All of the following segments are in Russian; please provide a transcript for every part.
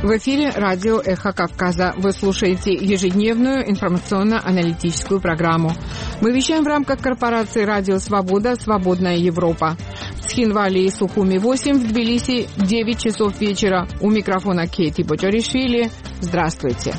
В эфире радио «Эхо Кавказа». Вы слушаете ежедневную информационно-аналитическую программу. Мы вещаем в рамках корпорации «Радио Свобода. Свободная Европа». В Схинвале и Сухуми 8, в Тбилиси 9 часов вечера. У микрофона Кейти Бочаришвили. Здравствуйте.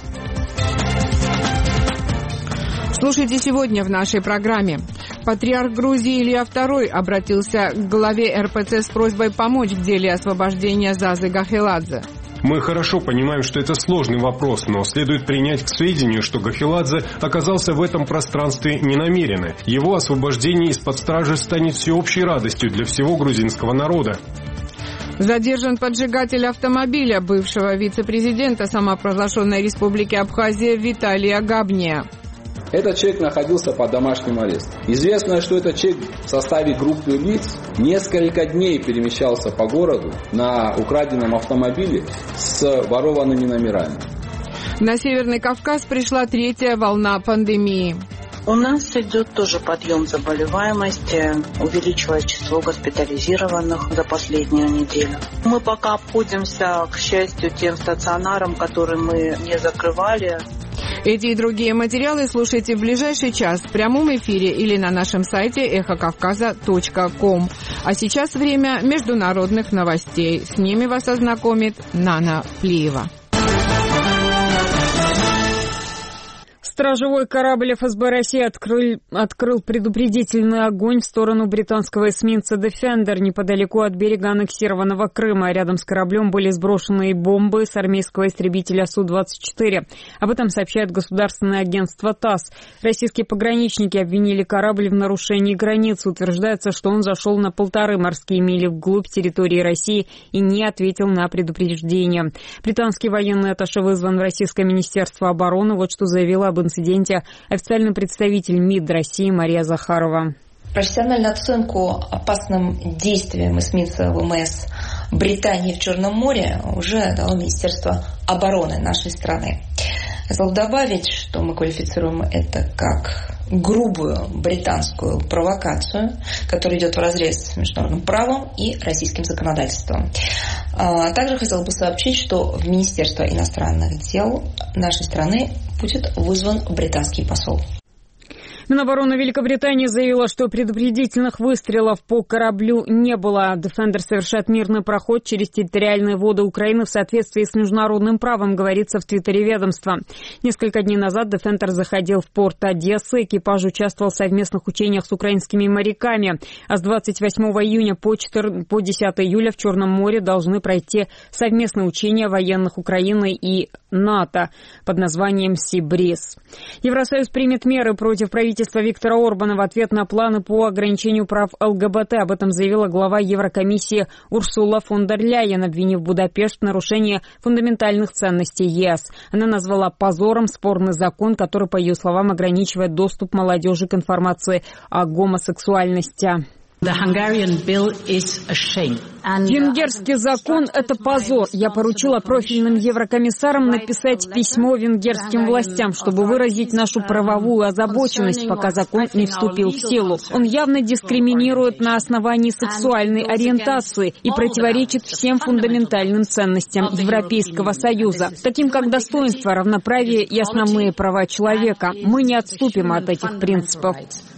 Слушайте сегодня в нашей программе. Патриарх Грузии Илья II обратился к главе РПЦ с просьбой помочь в деле освобождения Зазы Гахеладзе. Мы хорошо понимаем, что это сложный вопрос, но следует принять к сведению, что Гахеладзе оказался в этом пространстве ненамеренно. Его освобождение из-под стражи станет всеобщей радостью для всего грузинского народа. Задержан поджигатель автомобиля бывшего вице-президента самопровозглашенной республики Абхазия Виталия Габния. Этот человек находился под домашним арестом. Известно, что этот человек в составе группы лиц несколько дней перемещался по городу на украденном автомобиле с ворованными номерами. На Северный Кавказ пришла третья волна пандемии. У нас идет тоже подъем заболеваемости, увеличилось число госпитализированных за последнюю неделю. Мы пока обходимся, к счастью, тем стационарам, которые мы не закрывали. Эти и другие материалы слушайте в ближайший час в прямом эфире или на нашем сайте эхокавказа.ком. А сейчас время международных новостей. С ними вас ознакомит Нана Плиева. Стражевой корабль ФСБ России открыл предупредительный огонь в сторону британского эсминца «Дефендер» неподалеку от берега аннексированного Крыма. Рядом с кораблем были сброшены бомбы с армейского истребителя Су-24. Об этом сообщает государственное агентство ТАСС. Российские пограничники обвинили корабль в нарушении границ. Утверждается, что он зашел на 1,5 морские мили вглубь территории России и не ответил на предупреждение. Британский военный атташе вызван в Российское министерство обороны. Вот что заявила об инциденте официальный представитель МИД России Мария Захарова. Профессиональную оценку опасным действиям эсминца ВМС Британии в Черном море уже дало Министерство обороны нашей страны. Хотел добавить, что мы квалифицируем это как грубую британскую провокацию, которая идет вразрез с международным правом и российским законодательством. Также хотел бы сообщить, что в Министерство иностранных дел нашей страны будет вызван британский посол. Минобороны Великобритании заявила, что предупредительных выстрелов по кораблю не было. «Дефендер» совершает мирный проход через территориальные воды Украины в соответствии с международным правом, говорится в твиттере ведомства. Несколько дней назад «Дефендер» заходил в порт Одессы. Экипаж участвовал в совместных учениях с украинскими моряками. А с 28 июня по 10 июля в Черном море должны пройти совместные учения военных Украины и НАТО под названием «Сибриз». Евросоюз примет меры против правительства Виктора Орбана в ответ на планы по ограничению прав ЛГБТ. Об этом заявила глава Еврокомиссии Урсула фон дер Ляйен, обвинив Будапешт в нарушении фундаментальных ценностей ЕС. Она назвала позором спорный закон, который, по ее словам, ограничивает доступ молодежи к информации о гомосексуальности. Венгерский закон – это позор. Я поручила профильным еврокомиссарам написать письмо венгерским властям, чтобы выразить нашу правовую озабоченность, пока закон не вступил в силу. Он явно дискриминирует на основании сексуальной ориентации и противоречит всем фундаментальным ценностям Европейского Союза, таким как достоинство, равноправие и основные права человека. Мы не отступим от этих принципов.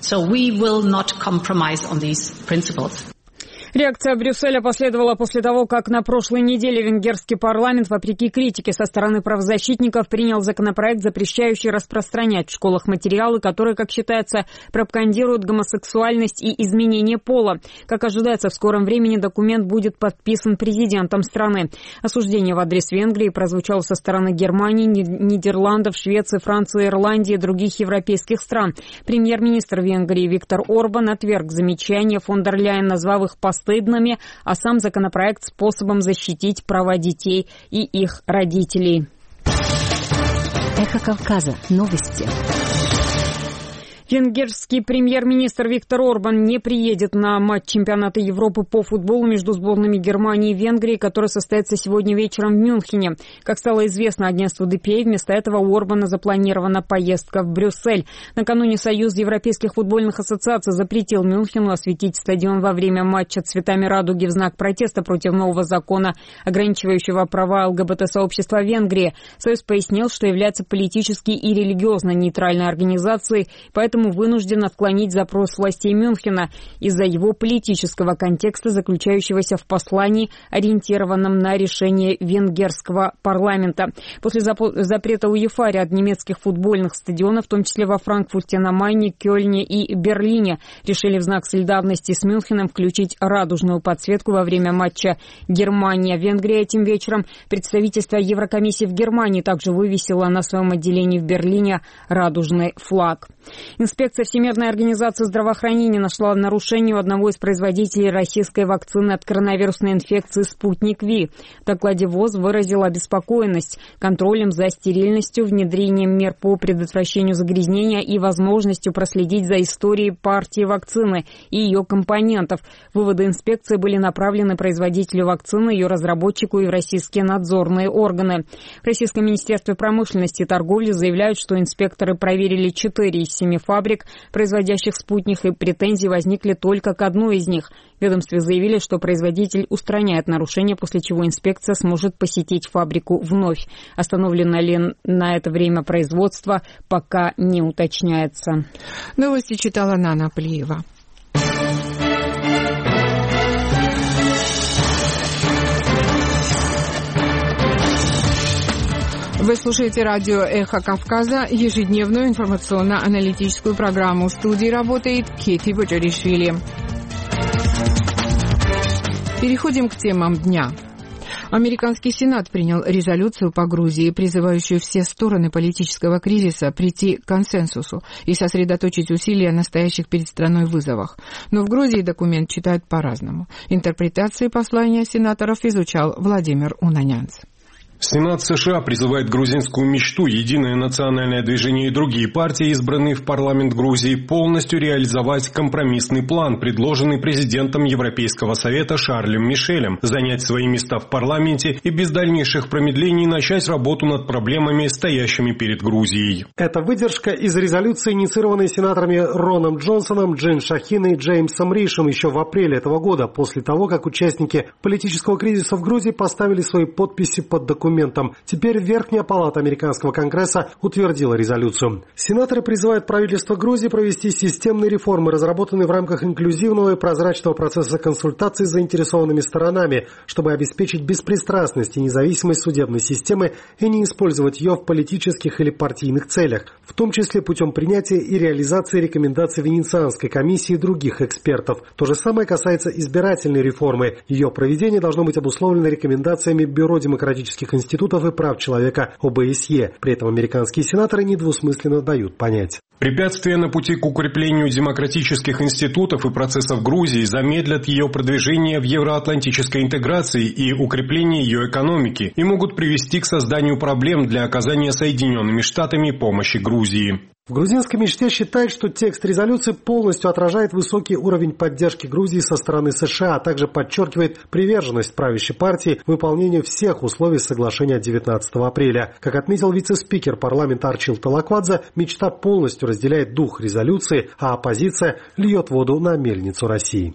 Реакция Брюсселя последовала после того, как на прошлой неделе венгерский парламент, вопреки критике со стороны правозащитников, принял законопроект, запрещающий распространять в школах материалы, которые, как считается, пропагандируют гомосексуальность и изменение пола. Как ожидается, в скором времени документ будет подписан президентом страны. Осуждение в адрес Венгрии прозвучало со стороны Германии, Нидерландов, Швеции, Франции, Ирландии и других европейских стран. Премьер-министр Венгрии Виктор Орбан отверг замечания фон дер Ляйен, назвав их постыдными, а сам законопроект способом защитить права детей и их родителей. Эхо Кавказа. Новости. Венгерский премьер-министр Виктор Орбан не приедет на матч чемпионата Европы по футболу между сборными Германии и Венгрии, который состоится сегодня вечером в Мюнхене. Как стало известно агентству DPA, вместо этого у Орбана запланирована поездка в Брюссель. Накануне Союз европейских футбольных ассоциаций запретил Мюнхену осветить стадион во время матча цветами радуги в знак протеста против нового закона, ограничивающего права ЛГБТ-сообщества Венгрии. Союз пояснил, что является политически и религиозно нейтральной организацией, поэтому вынужден отклонить запрос властей Мюнхена из-за его политического контекста, заключающегося в послании, ориентированном на решение венгерского парламента. После запрета УЕФА ряд немецких футбольных стадионов, в том числе во Франкфурте на Майне, Кёльне и Берлине, решили в знак солидарности с Мюнхеном включить радужную подсветку во время матча Германия-Венгрия. Этим вечером представительство Еврокомиссии в Германии также вывесило на своем отделении в Берлине радужный флаг. Инспекция Всемирной организации здравоохранения нашла нарушение у одного из производителей российской вакцины от коронавирусной инфекции «Спутник Ви». В докладе ВОЗ выразила обеспокоенность контролем за стерильностью, внедрением мер по предотвращению загрязнения и возможностью проследить за историей партии вакцины и ее компонентов. Выводы инспекции были направлены производителю вакцины, ее разработчику и в российские надзорные органы. В Российском министерстве промышленности и торговли заявляют, что инспекторы проверили 4 из 7 фабрик, производящих «Спутник», и претензии возникли только к одной из них. В ведомстве заявили, что производитель устраняет нарушения, после чего инспекция сможет посетить фабрику вновь. Остановлено ли на это время производство, пока не уточняется. Новости читала Нана Плиева. Вы слушаете радио «Эхо Кавказа», ежедневную информационно-аналитическую программу. В студии работает Кети Боджаришвили. Переходим к темам дня. Американский Сенат принял резолюцию по Грузии, призывающую все стороны политического кризиса прийти к консенсусу и сосредоточить усилия на стоящих перед страной вызовах. Но в Грузии документ читают по-разному. Интерпретации послания сенаторов изучал Владимир Унанянц. Сенат США призывает грузинскую мечту, Единое национальное движение и другие партии, избранные в парламент Грузии, полностью реализовать компромиссный план, предложенный президентом Европейского совета Шарлем Мишелем, занять свои места в парламенте и без дальнейших промедлений начать работу над проблемами, стоящими перед Грузией. Это выдержка из резолюции, инициированной сенаторами Роном Джонсоном, Джин Шахин и Джеймсом Ришем еще в апреле этого года, после того, как участники политического кризиса в Грузии поставили свои подписи под документом. Теперь Верхняя палата американского конгресса утвердила резолюцию. Сенаторы призывают правительство Грузии провести системные реформы, разработанные в рамках инклюзивного и прозрачного процесса консультаций с заинтересованными сторонами, чтобы обеспечить беспристрастность и независимость судебной системы и не использовать ее в политических или партийных целях, в том числе путем принятия и реализации рекомендаций Венецианской комиссии и других экспертов. То же самое касается избирательной реформы. Ее проведение должно быть обусловлено рекомендациями Бюро демократических институтов и прав человека ОБСЕ. При этом американские сенаторы недвусмысленно дают понять. Препятствия на пути к укреплению демократических институтов и процессов Грузии замедлят ее продвижение в евроатлантической интеграции и укрепление ее экономики и могут привести к созданию проблем для оказания Соединенными Штатами помощи Грузии. В грузинской мечте считают, что текст резолюции полностью отражает высокий уровень поддержки Грузии со стороны США, а также подчеркивает приверженность правящей партии выполнению всех условий соглашения 19 апреля. Как отметил вице-спикер парламента Арчил Талаквадзе, мечта полностью разделяет дух резолюции, а оппозиция льет воду на мельницу России.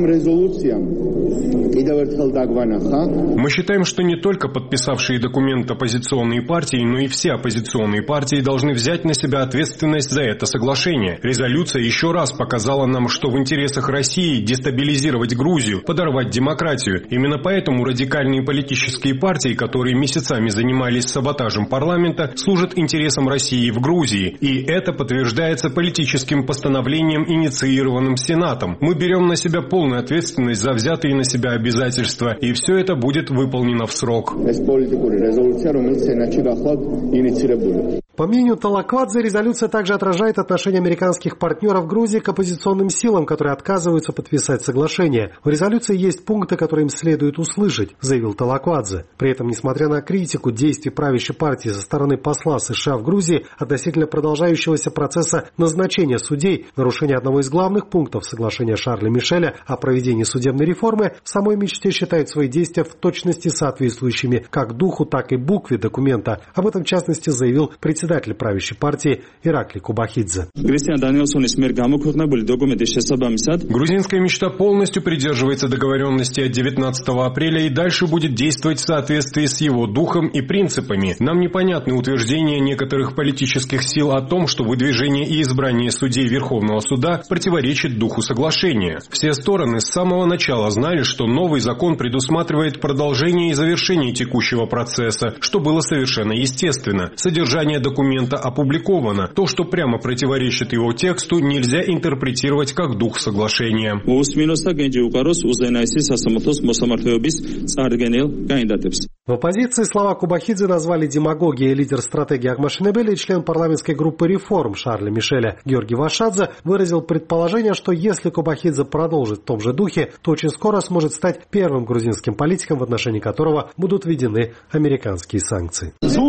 Мы считаем, что не только подписавшие документ оппозиционные партии, но и все оппозиционные партии должны взять на себя ответственность за это соглашение. Резолюция еще раз показала нам, что в интересах России дестабилизировать Грузию, подорвать демократию. Именно поэтому радикальные политические партии, которые месяцами занимались саботажем парламента, служат интересам России в Грузии. И это подтверждается политическим постановлением, инициированным Сенатом. Мы берем на себя полную ответственность за взятые на себя обязательства, и все это будет выполнено в срок. По мнению Талаквадзе, резолюция резолюция также отражает отношение американских партнеров Грузии к оппозиционным силам, которые отказываются подписать соглашение. В резолюции есть пункты, которые им следует услышать, заявил Толоквадзе. При этом, несмотря на критику действий правящей партии со стороны посла США в Грузии относительно продолжающегося процесса назначения судей, нарушение одного из главных пунктов соглашения Шарля Мишеля о проведении судебной реформы, в самой мечте считают свои действия в точности соответствующими как духу, так и букве документа. Об этом, в частности, заявил председатель правящей партии Иракли Кубахидзе. Грузинская мечта полностью придерживается договоренности от 19 апреля и дальше будет действовать в соответствии с его духом и принципами. Нам непонятны утверждения некоторых политических сил о том, что выдвижение и избрание судей Верховного суда противоречит духу соглашения. Все стороны с самого начала знали, что новый закон предусматривает продолжение и завершение текущего процесса, что было совершенно естественно. Содержание документа опубликовано. То, что прямо противоречит его тексту, нельзя интерпретировать как дух соглашения. В оппозиции слова Кубахидзе назвали демагогией. Лидер стратегии Ахмашинебели и член парламентской группы реформ Шарля Мишеля Георгий Вашадзе выразил предположение, что если Кубахидзе продолжит в том же духе, то очень скоро сможет стать первым грузинским политиком, в отношении которого будут введены американские санкции.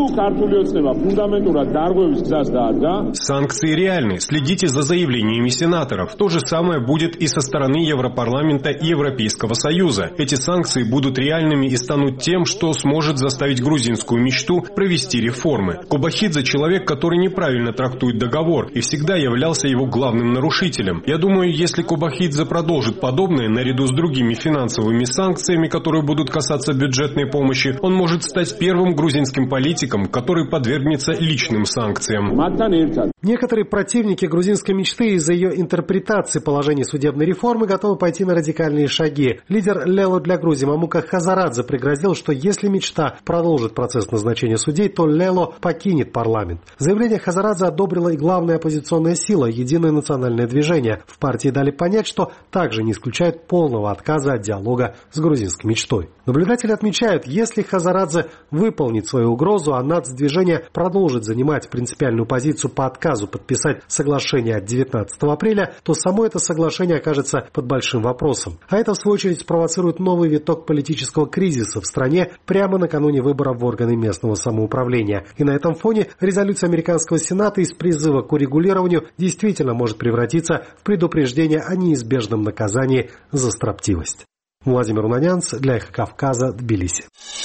Санкции реальны. Следите за заявлениями сенаторов. То же самое будет и со стороны Европарламента и Европейского Союза. Эти санкции будут реальными и станут тем, что сможет заставить грузинскую мечту провести реформы. Кубахидзе – человек, который неправильно трактует договор и всегда являлся его главным нарушителем. Я думаю, если Кубахидзе продолжит подобное, наряду с другими финансовыми санкциями, которые будут касаться бюджетной помощи, он может стать первым грузинским политиком, который подвергнется личным санкциям. Некоторые противники грузинской мечты из-за ее интерпретации положений судебной реформы готовы пойти на радикальные шаги. Лидер Лело для Грузии Мамука Хазарадзе пригрозил, что если мечта продолжит процесс назначения судей, то Лело покинет парламент. Заявление Хазарадзе одобрила и главная оппозиционная сила «Единое национальное движение». В партии дали понять, что также не исключают полного отказа от диалога с грузинской мечтой. Наблюдатели отмечают, если Хазарадзе выполнит свою угрозу, а нацдвижение продолжит занимать принципиальную позицию по отказу подписать соглашение от 19 апреля, то само это соглашение окажется под большим вопросом. А это, в свою очередь, спровоцирует новый виток политического кризиса в стране прямо накануне выборов в органы местного самоуправления. И на этом фоне резолюция американского Сената из призыва к урегулированию действительно может превратиться в предупреждение о неизбежном наказании за строптивость. Владимир Унанянц для «Эхо Кавказа», Тбилиси.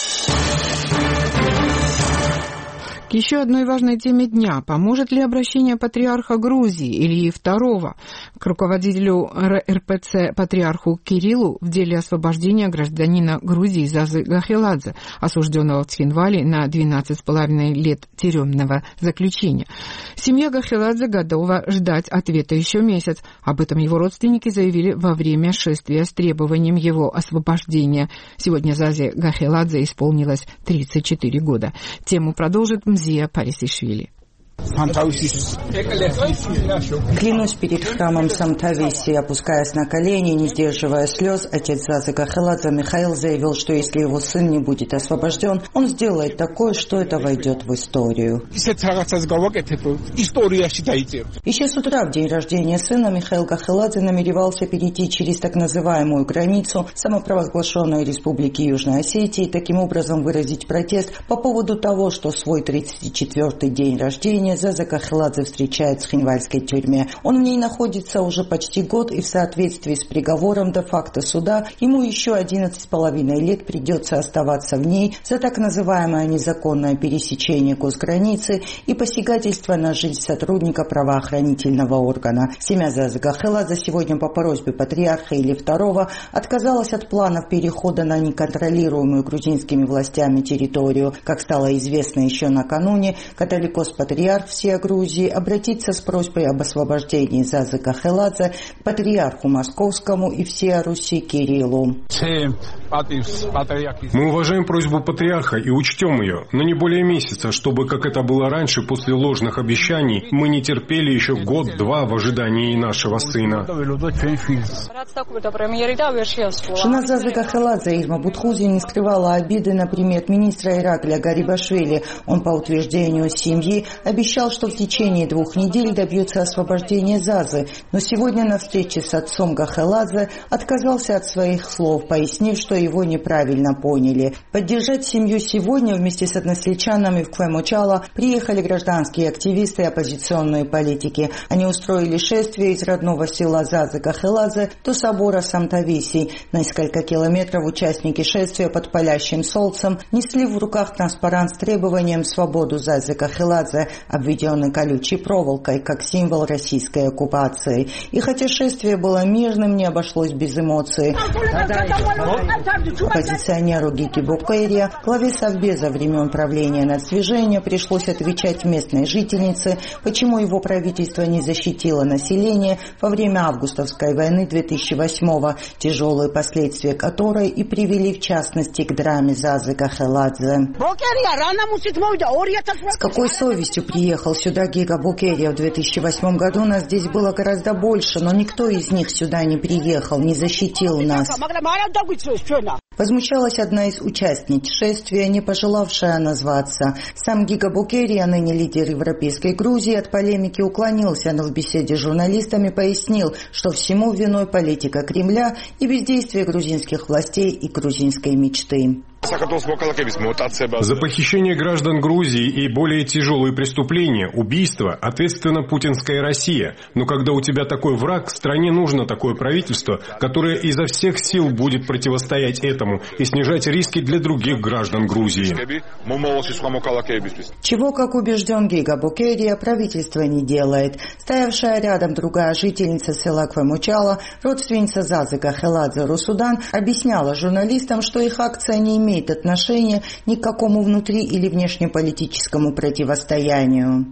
К еще одной важной теме дня. Поможет ли обращение патриарха Грузии Ильи II к руководителю РПЦ патриарху Кириллу в деле освобождения гражданина Грузии Зазы Гахеладзе, осужденного в Цхинвале на 12,5 лет тюремного заключения? Семья Гахеладзе готова ждать ответа еще месяц. Об этом его родственники заявили во время шествия с требованием его освобождения. Сегодня Зазе Гахеладзе исполнилось 34 года. Тему продолжит Мзия Парисишвили. Клянусь перед храмом Самтависи, опускаясь на колени, не сдерживая слез, отец Зазы Гахеладзе Михаил заявил, что если его сын не будет освобожден, он сделает такое, что это войдет в историю. Еще с утра, в день рождения сына, Михаил Гахеладзе намеревался перейти через так называемую границу самопровозглашенной Республики Южной Осетии и таким образом выразить протест по поводу того, что свой 34-й день рождения Заза Гахеладзе встречает в Цхинвальской тюрьме. Он в ней находится уже почти год, и в соответствии с приговором де-факто суда ему еще 11,5 лет придется оставаться в ней за так называемое незаконное пересечение госграницы и посягательство на жизнь сотрудника правоохранительного органа. Семья Зазы Гахеладзе сегодня по просьбе патриарха Ильи II отказалась от планов перехода на неконтролируемую грузинскими властями территорию. Как стало известно еще накануне, католикос-патриарх всей Грузии обратиться с просьбой об освобождении Зазы Гахеладзе к патриарху Московскому и всей Руси Кириллу. Мы уважаем просьбу патриарха и учтем ее, но не более месяца, чтобы, как это было раньше, после ложных обещаний, мы не терпели еще год-два в ожидании нашего сына. Жена Зазы Гахеладзе Ирма Бутхузи не скрывала обиды на премьер-министра Иракля Гарибашвили. Он, по утверждению семьи, обещал обещал, что в течение 2 недель добьется освобождения Зазы, но сегодня на встрече с отцом Гахеладзе отказался от своих слов, пояснив, что его неправильно поняли. Поддержать семью сегодня вместе с односельчанами в Квемочало приехали гражданские активисты и оппозиционные политики. Они устроили шествие из родного села Зазы Гахеладзе до собора Самтависи. Несколько километров участники шествия под палящим солнцем несли в руках транспарант с требованием свободу Зазы Гахеладзе, обведенный колючей проволокой, как символ российской оккупации. И хотя шествие было мирным, не обошлось без эмоций. Оппозиционеру Гиги Букерия, главе Совбеза времен правления нацдвижения, пришлось отвечать местной жительнице, почему его правительство не защитило население во время августовской войны 2008-го, тяжелые последствия которой и привели в частности к драме Зазы Гахеладзе. С какой совестью приехал сюда Гига Букерия в 2008 году? Нас здесь было гораздо больше, но никто из них сюда не приехал, не защитил нас. Возмущалась одна из участниц шествия, не пожелавшая назваться. Сам Гига Букерия, ныне лидер Европейской Грузии, от полемики уклонился, но в беседе с журналистами пояснил, что всему виной политика Кремля и бездействие грузинских властей и грузинской мечты. За похищение граждан Грузии и более тяжелые преступления, убийства, ответственна путинская Россия. Но когда у тебя такой враг, стране нужно такое правительство, которое изо всех сил будет противостоять этому и снижать риски для других граждан Грузии. Чего, как убежден Гига Букерия, правительство не делает. Стоявшая рядом другая жительница села Квемочало, родственница Зазы Гахеладзе Русудан, объясняла журналистам, что их акция не имеет отношения ни к какому внутри- или внешнеполитическому противостоянию.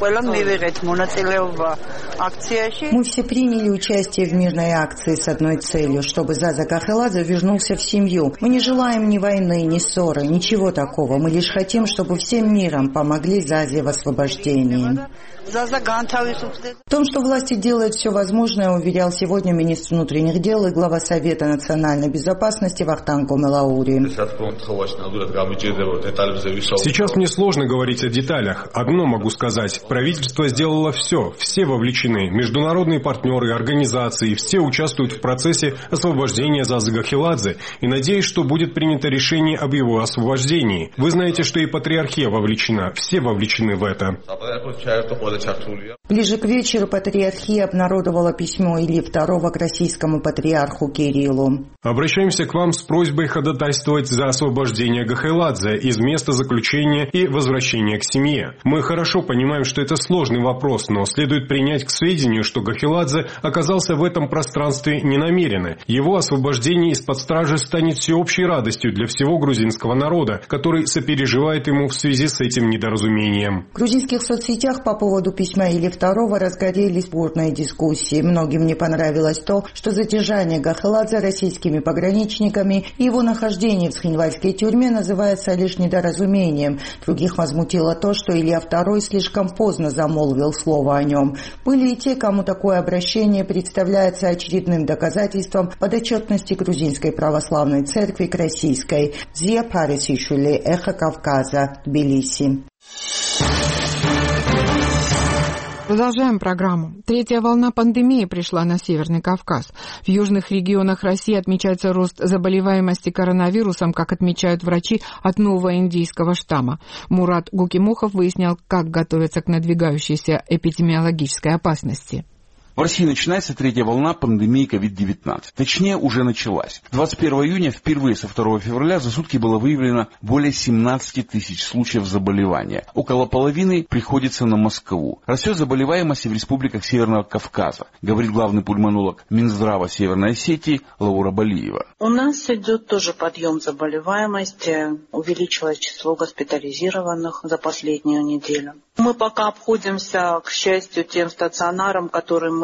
Мы все приняли участие в мирной акции с одной целью, чтобы Заза Гахеладзе вернулся в семью. Мы не желаем ни войны, ни ссоры, ничего такого. Мы лишь хотим, чтобы всем миром помогли Зазе в освобождении. В том, что власти делают все возможное, уверял сегодня министр внутренних дел и глава Совета национальной безопасности Вахтанг Гомелаури. Сейчас мне сложно говорить о деталях. Одно могу сказать. Правительство сделало все вовлечены. Международные партнеры, организации, все участвуют в процессе освобождения Зазы Гахеладзе. И надеюсь, что будет принято решение об его освобождении. Вы знаете, что и патриархия вовлечена. Все вовлечены в это. Ближе к вечеру патриархия обнародовала письмо Ильи II к российскому патриарху Кириллу. Обращаемся к вам с просьбой ходатайствовать за освобождение Гахеладзе из места заключения и возвращения к семье. Мы хорошо понимаем, что это сложный вопрос, но следует принять к сведению, что Гахеладзе оказался в этом пространстве ненамеренно. Его освобождение из-под стражи станет всеобщей радостью для всего грузинского народа, который сопереживает ему в связи с этим недоразумением. В грузинских соцсетях по поводу письма Ильи II разгорелись бурные дискуссии. Многим не понравилось то, что задержание Гахеладзе российскими пограничниками и его нахождение в Схинвальской тюрьме называется лишь недоразумением. Других возмутило то, что Илья II слишком поздно замолвил слово о нем. Были и те, кому такое обращение представляется очередным доказательством подотчетности грузинской православной церкви к российской. Зия Парисишвили, Эхо Кавказа, Тбилиси. Продолжаем программу. Третья волна пандемии пришла на Северный Кавказ. В южных регионах России отмечается рост заболеваемости коронавирусом, как отмечают врачи, от нового индийского штамма. Мурат Гукимухов выяснял, как готовиться к надвигающейся эпидемиологической опасности. В России начинается третья волна пандемии COVID-19. Точнее, уже началась. 21 июня впервые со 2 февраля за сутки было выявлено более 17 тысяч случаев заболевания. Около половины приходится на Москву. Растет заболеваемость в республиках Северного Кавказа, говорит главный пульмонолог Минздрава Северной Осетии Лаура Балиева. У нас идет тоже подъем заболеваемости. Увеличилось число госпитализированных за последнюю неделю. Мы пока обходимся, к счастью, тем стационарам, которые мы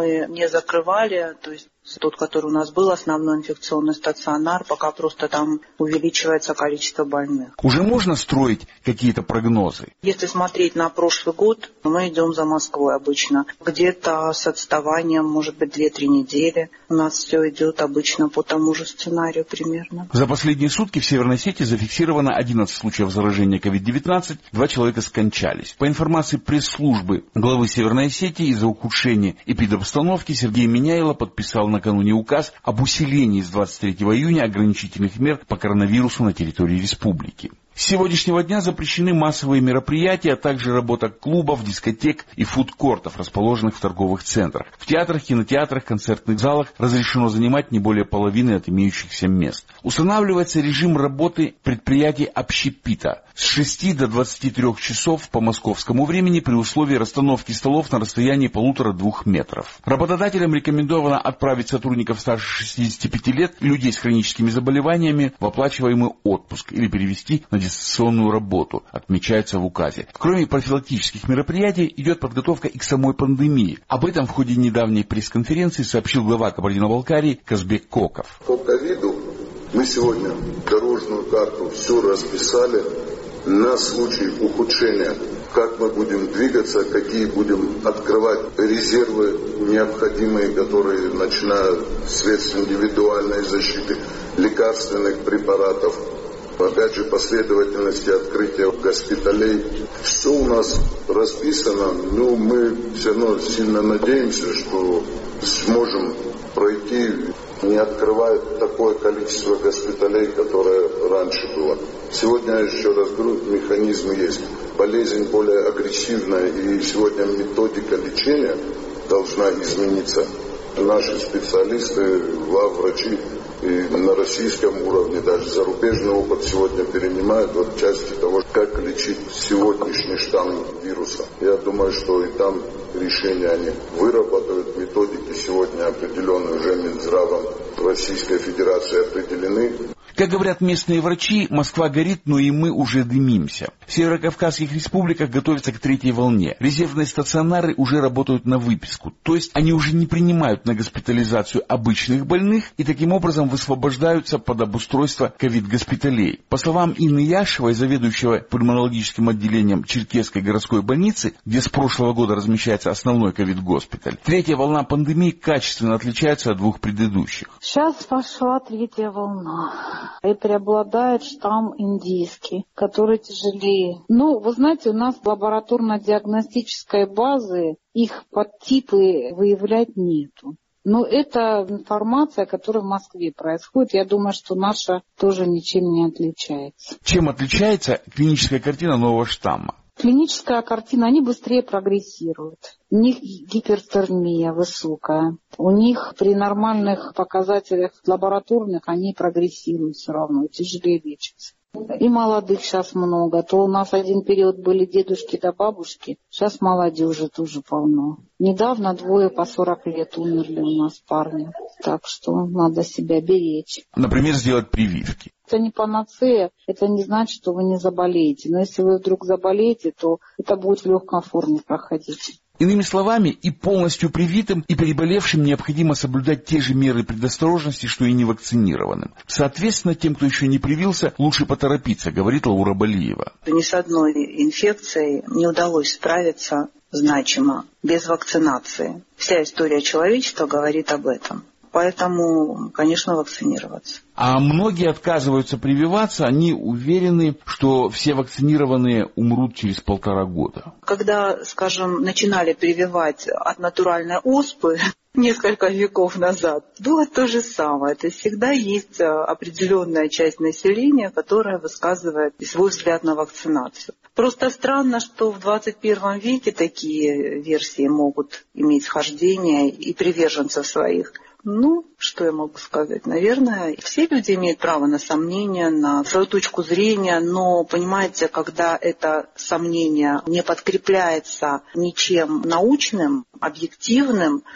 мы не закрывали, то есть тот, который у нас был, основной инфекционный стационар, пока просто там увеличивается количество больных. Уже можно строить какие-то прогнозы? Если смотреть на прошлый год, мы идем за Москвой обычно. Где-то с отставанием, может быть, 2-3 недели. У нас все идет обычно по тому же сценарию примерно. За последние сутки в Северной Осетии зафиксировано 11 случаев заражения COVID-19, 2 человека скончались. По информации пресс-службы главы Северной Осетии, из-за ухудшения эпидобстановки Сергей Миняйло подписал накануне указ об усилении с 23 июня ограничительных мер по коронавирусу на территории республики. С сегодняшнего дня запрещены массовые мероприятия, а также работа клубов, дискотек и фудкортов, расположенных в торговых центрах. В театрах, кинотеатрах, концертных залах разрешено занимать не более половины от имеющихся мест. Устанавливается режим работы предприятий общепита с 6 до 23 часов по московскому времени при условии расстановки столов на расстоянии 1,5-2 метров. Работодателям рекомендовано отправить сотрудников старше 65 лет и людей с хроническими заболеваниями в оплачиваемый отпуск или перевести на дистанционную работу, отмечается в указе. Кроме профилактических мероприятий, идет подготовка и к самой пандемии. Об этом в ходе недавней пресс-конференции сообщил глава Кабардино-Балкарии Казбек Коков. По ковиду мы сегодня дорожную карту все расписали на случай ухудшения. Как мы будем двигаться, какие будем открывать резервы необходимые, которые начинают средств индивидуальной защиты, лекарственных препаратов. Опять же, последовательности открытия госпиталей. Все у нас расписано, но мы все равно сильно надеемся, что сможем пройти, не открывая такое количество госпиталей, которое раньше было. Сегодня, еще раз говорю, механизм есть. Болезнь более агрессивная, и сегодня методика лечения должна измениться. Наши специалисты, главврачи, и на российском уровне даже зарубежный опыт сегодня перенимают вот части того, как лечить сегодняшний штамм вируса. Я думаю, что и там решения они выработают, методики сегодня определенные уже Минздравом Российской Федерации определены. Как говорят местные врачи, Москва горит, но и мы уже дымимся. В северокавказских республиках готовятся к 3-й волне. Резервные стационары уже работают на выписку. То есть они уже не принимают на госпитализацию обычных больных и таким образом высвобождаются под обустройство ковид-госпиталей. По словам Инны Яшевой, заведующего пульмонологическим отделением Черкесской городской больницы, где с прошлого года размещается основной ковид-госпиталь, 3-я волна пандемии качественно отличается от 2 предыдущих. Сейчас пошла 3-я волна. И преобладает штамм индийский, который тяжелее. Ну, вы знаете, у нас лабораторно-диагностической базы, их подтипы выявлять нету. Но это информация, которая в Москве происходит. Я думаю, что наша тоже ничем не отличается. Чем отличается клиническая картина нового штамма? Клиническая картина, они быстрее прогрессируют. У них гипертермия высокая. У них при нормальных показателях лабораторных они прогрессируют все равно, тяжелее лечатся. И молодых сейчас много. То у нас один период были дедушки да бабушки, сейчас молодежи тоже полно. Недавно 2 по 40 лет умерли у нас парни. Так что надо себя беречь. Например, сделать прививки. Это не панацея, это не значит, что вы не заболеете. Но если вы вдруг заболеете, то это будет в легкой форме проходить. Иными словами, и полностью привитым, и переболевшим необходимо соблюдать те же меры предосторожности, что и невакцинированным. Соответственно, тем, кто еще не привился, лучше поторопиться, говорит Лаура Балиева. Ни с одной инфекцией не удалось справиться значимо без вакцинации. Вся история человечества говорит об этом. Поэтому, конечно, вакцинироваться. А многие отказываются прививаться, они уверены, что все вакцинированные умрут через 1,5 года. Когда, скажем, начинали прививать от натуральной оспы несколько веков назад, было то же самое. То есть всегда есть определенная часть населения, которая высказывает свой взгляд на вакцинацию. Просто странно, что в 21 веке такие версии могут иметь схождение и приверженцев своих. Ну, что я могу сказать? Наверное, все люди имеют право на сомнения, на свою точку зрения, но, понимаете, когда это сомнение не подкрепляется ничем научным, объективным, это имеет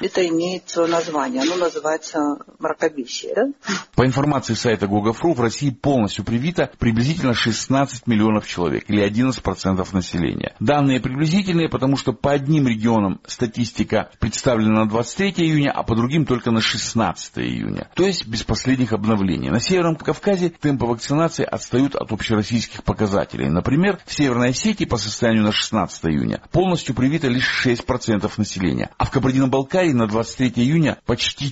имеет свое название. Оно называется мракобесие. Да? По информации сайта Gogafru, в России полностью привито приблизительно 16 миллионов человек, или 11% населения. Данные приблизительные, потому что по одним регионам статистика представлена на 23 июня, а по другим только на 16 июня. То есть без последних обновлений. На Северном Кавказе темпы вакцинации отстают от общероссийских показателей. Например, в Северной Осетии по состоянию на 16 июня полностью привито лишь 6% населения, а в Кабардино-Балкарии на 23 июня почти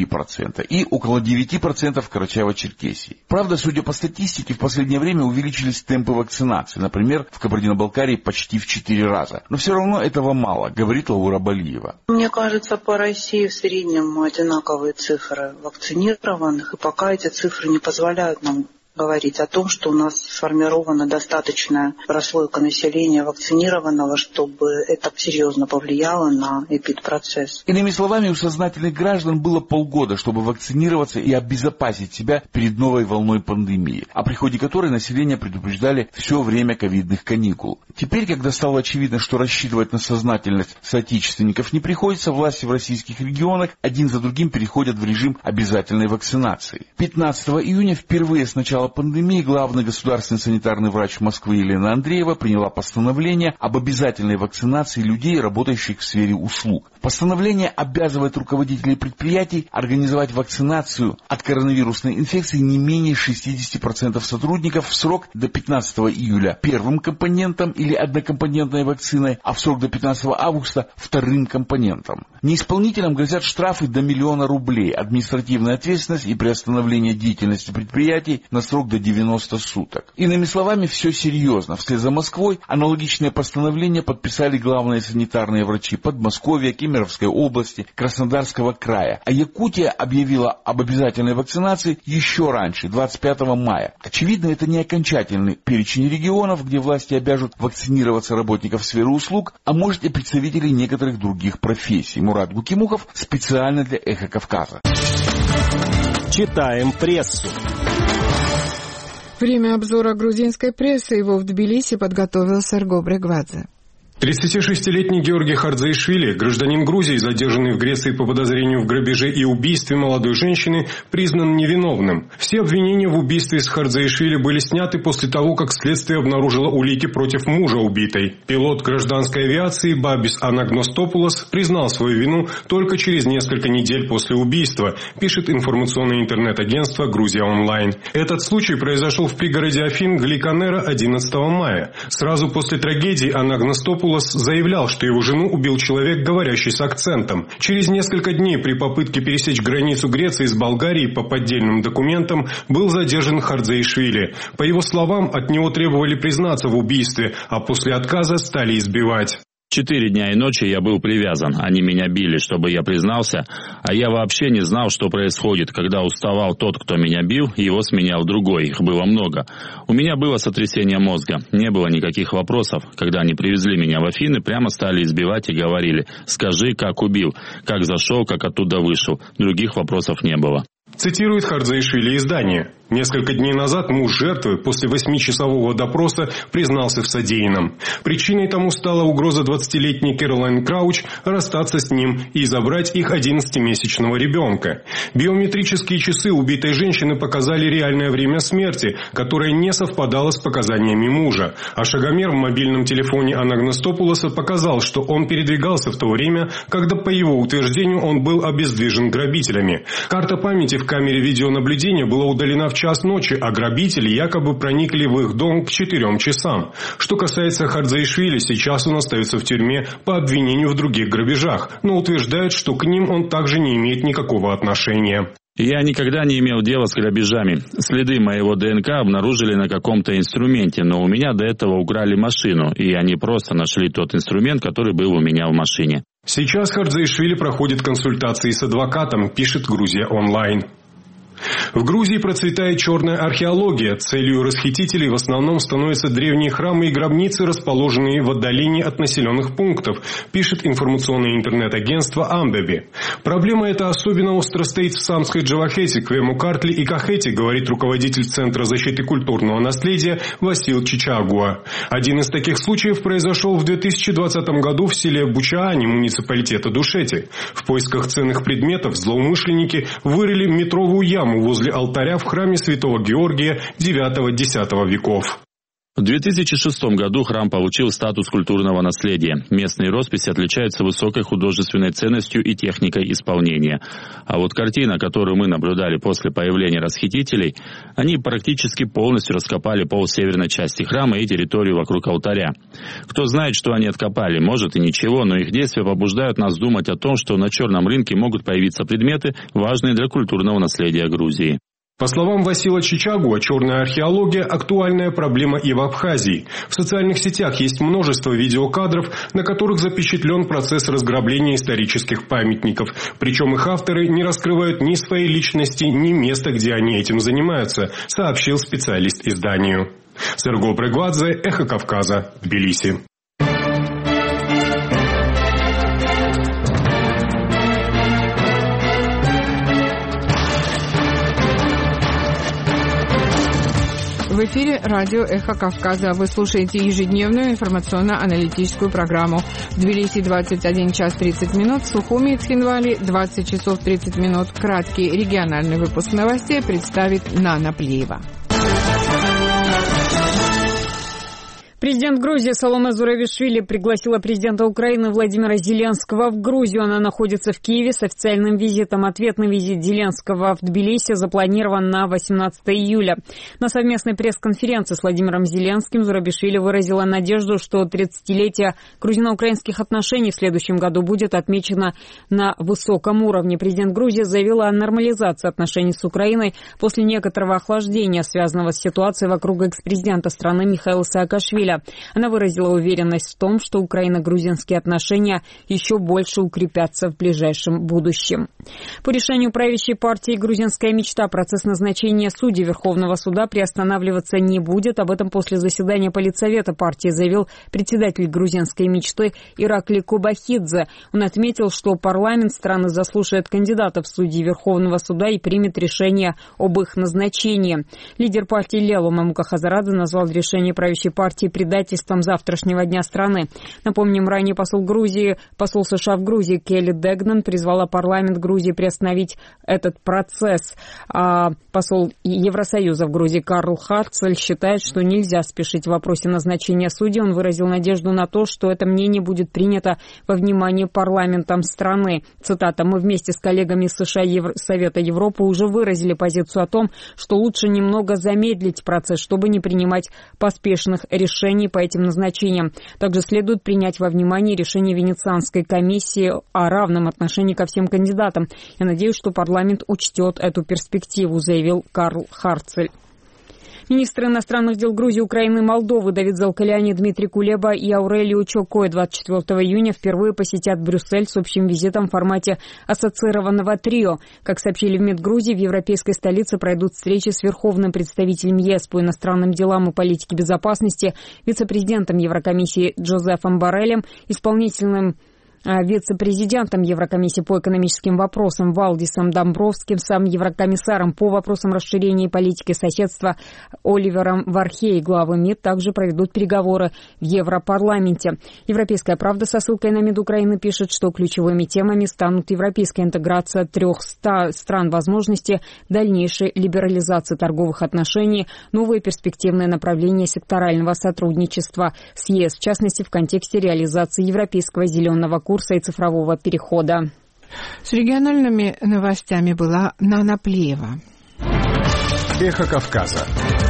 4% и около 9% в Карачаево-Черкесии. Правда, судя по статистике, в последнее время увеличились темпы вакцинации. Например, в Кабардино-Балкарии почти в 4 раза. Но все равно этого мало, говорит Лаура Балиева. Мне кажется, по России в среднем одинаковые цифры вакцинированных, и пока эти цифры не позволяют нам говорить о том, что у нас сформирована достаточная прослойка населения вакцинированного, чтобы это серьезно повлияло на эпидпроцесс. Иными словами, у сознательных граждан было полгода, чтобы вакцинироваться и обезопасить себя перед новой волной пандемии, о приходе которой население предупреждали все время ковидных каникул. Теперь, когда стало очевидно, что рассчитывать на сознательность соотечественников не приходится, власти в российских регионах один за другим переходят в режим обязательной вакцинации. 15 июня впервые с начала пандемии главный государственный санитарный врач Москвы Елена Андреева приняла постановление об обязательной вакцинации людей, работающих в сфере услуг. Постановление обязывает руководителей предприятий организовать вакцинацию от коронавирусной инфекции не менее 60% сотрудников в срок до 15 июля первым компонентом или однокомпонентной вакциной, а в срок до 15 августа вторым компонентом. Неисполнителям грозят штрафы до 1 000 000 рублей, административная ответственность и приостановление деятельности предприятий на срок до 90 суток. Иными словами, все серьезно. Вслед за Москвой аналогичное постановление подписали главные санитарные врачи Подмосковья, Кемеровской области, Краснодарского края. А Якутия объявила об обязательной вакцинации еще раньше, 25 мая. Очевидно, это не окончательный перечень регионов, где власти обяжут вакцинироваться работников сферы услуг, а может и представителей некоторых других профессий. Мурат Гукимухов специально для «Эхо Кавказа». Читаем прессу. Время обзора грузинской прессы. Его в Тбилиси подготовил Серго Брегвадзе. 36-летний Георгий Хардзаишвили, гражданин Грузии, задержанный в Греции по подозрению в грабеже и убийстве молодой женщины, признан невиновным. Все обвинения в убийстве с Хардзаишвили были сняты после того, как следствие обнаружило улики против мужа убитой. Пилот гражданской авиации Бабис Анагностопулос признал свою вину только через несколько недель после убийства, пишет информационное интернет-агентство «Грузия онлайн». Этот случай произошел в пригороде Афин Гликанера 11 мая. Сразу после трагедии Анагностопулос заявлял, что его жену убил человек, говорящий с акцентом. Через несколько дней при попытке пересечь границу Греции с Болгарией по поддельным документам был задержан Хардзаишвили. По его словам, от него требовали признаться в убийстве, а после отказа стали избивать. 4 дня и ночи я был привязан. Они меня били, чтобы я признался. А я вообще не знал, что происходит. Когда уставал тот, кто меня бил, его сменял другой. Их было много. У меня было сотрясение мозга. Не было никаких вопросов. Когда они привезли меня в Афины, прямо стали избивать и говорили: «Скажи, как убил, как зашел, как оттуда вышел». Других вопросов не было. Цитирует Хардзаишвили издание. Несколько дней назад муж жертвы после 8-часового допроса признался в содеянном. Причиной тому стала угроза 20-летней Кэролайн Крауч расстаться с ним и забрать их 11-месячного ребенка. Биометрические часы убитой женщины показали реальное время смерти, которое не совпадало с показаниями мужа. А шагомер в мобильном телефоне Анагностопулоса показал, что он передвигался в то время, когда, по его утверждению, он был обездвижен грабителями. Карта памяти в камере видеонаблюдения была удалена в час ночи, а грабители якобы проникли в их дом к 4 часам. Что касается Хардзаишвили, сейчас он остается в тюрьме по обвинению в других грабежах, но утверждает, что к ним он также не имеет никакого отношения. Я никогда не имел дела с грабежами. Следы моего ДНК обнаружили на каком-то инструменте, но у меня до этого украли машину, и они просто нашли тот инструмент, который был у меня в машине. Сейчас Хардзаишвили проходит консультации с адвокатом, пишет Грузия онлайн. В Грузии процветает черная археология. Целью расхитителей в основном становятся древние храмы и гробницы, расположенные в отдалении от населенных пунктов, пишет информационное интернет-агентство Амбеби. Проблема эта особенно остро стоит в Самской Джавахете, Квемукартли и Кахете, говорит руководитель Центра защиты культурного наследия Васил Чичагуа. Один из таких случаев произошел в 2020 году в селе Бучаани муниципалитета Душети. В поисках ценных предметов злоумышленники вырыли метровую яму возле алтаря в храме святого Георгия IX-X веков. В 2006 году храм получил статус культурного наследия. Местные росписи отличаются высокой художественной ценностью и техникой исполнения. А вот картина, которую мы наблюдали после появления расхитителей, они практически полностью раскопали пол северной части храма и территорию вокруг алтаря. Кто знает, что они откопали, может и ничего, но их действия побуждают нас думать о том, что на черном рынке могут появиться предметы, важные для культурного наследия Грузии. По словам Васила Чичагуа, черная археология – актуальная проблема и в Абхазии. В социальных сетях есть множество видеокадров, на которых запечатлен процесс разграбления исторических памятников. Причем их авторы не раскрывают ни своей личности, ни места, где они этим занимаются, сообщил специалист изданию. Серго Брегвадзе, Эхо Кавказа, Тбилиси. В эфире радио «Эхо Кавказа». Вы слушаете ежедневную информационно-аналитическую программу. В Тбилиси 21 час 30 минут, в Сухуми и Цхинвали 20 часов 30 минут. Краткий региональный выпуск новостей представит Нана Плиева. Президент Грузии Саломе Зурабишвили пригласила президента Украины Владимира Зеленского в Грузию. Она находится в Киеве с официальным визитом. Ответный визит Зеленского в Тбилиси запланирован на 18 июля. На совместной пресс-конференции с Владимиром Зеленским Зурабишвили выразила надежду, что 30-летие грузино-украинских отношений в следующем году будет отмечено на высоком уровне. Президент Грузии заявила о нормализации отношений с Украиной после некоторого охлаждения, связанного с ситуацией вокруг экс-президента страны Михаила Саакашвили. Она выразила уверенность в том, что украино-грузинские отношения еще больше укрепятся в ближайшем будущем. По решению правящей партии «Грузинская мечта» процесс назначения судей Верховного суда приостанавливаться не будет. Об этом после заседания Политсовета партии заявил председатель «Грузинской мечты» Иракли Кубахидзе. Он отметил, что парламент страны заслушает кандидатов в судьи Верховного суда и примет решение об их назначении. Лидер партии Лело Мамука Хазарадзе назвал решение правящей партии предательством завтрашнего дня страны. Напомним, ранее посол США в Грузии Келли Дегнан призвала парламент Грузии приостановить этот процесс. А посол Евросоюза в Грузии Карл Харцель считает, что нельзя спешить в вопросе назначения судей. Он выразил надежду на то, что это мнение будет принято во внимание парламентом страны. Цитата: «Мы вместе с коллегами из США и Совета Европы уже выразили позицию о том, что лучше немного замедлить процесс, чтобы не принимать поспешных решений по этим назначениям. Также следует принять во внимание решение Венецианской комиссии о равном отношении ко всем кандидатам. Я надеюсь, что парламент учтет эту перспективу», заявил Карл Харцель. Министры иностранных дел Грузии, Украины и Молдовы Давид Залкаляни, Дмитрий Кулеба и Аурелио Чокой 24 июня впервые посетят Брюссель с общим визитом в формате ассоциированного трио. Как сообщили в МИД Грузии, в европейской столице пройдут встречи с верховным представителем ЕС по иностранным делам и политике безопасности, вице-президентом Еврокомиссии Джозефом Боррелем, исполнительным вице-президентом Еврокомиссии по экономическим вопросам Валдисом Домбровским, сам еврокомиссаром по вопросам расширения и политики соседства Оливером Вархей. Главы МИД также проведут переговоры в Европарламенте. «Европейская правда» со ссылкой на МИД Украины пишет, что ключевыми темами станут европейская интеграция 3 стран, возможности дальнейшей либерализации торговых отношений, новые перспективные направления секторального сотрудничества с ЕС, в частности в контексте реализации европейского зеленого курса и цифрового перехода. С региональными новостями была Нана Плиева. Эхо Кавказа.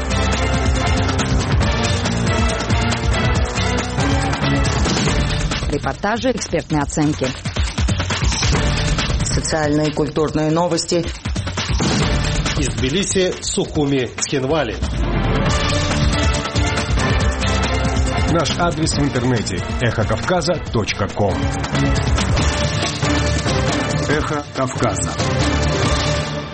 Репортажи, экспертные оценки. Социальные и культурные новости. Из Тбилиси, Сухуми, Цхинвали. Наш адрес в интернете – эхокавказа.ком. Эхо Кавказа.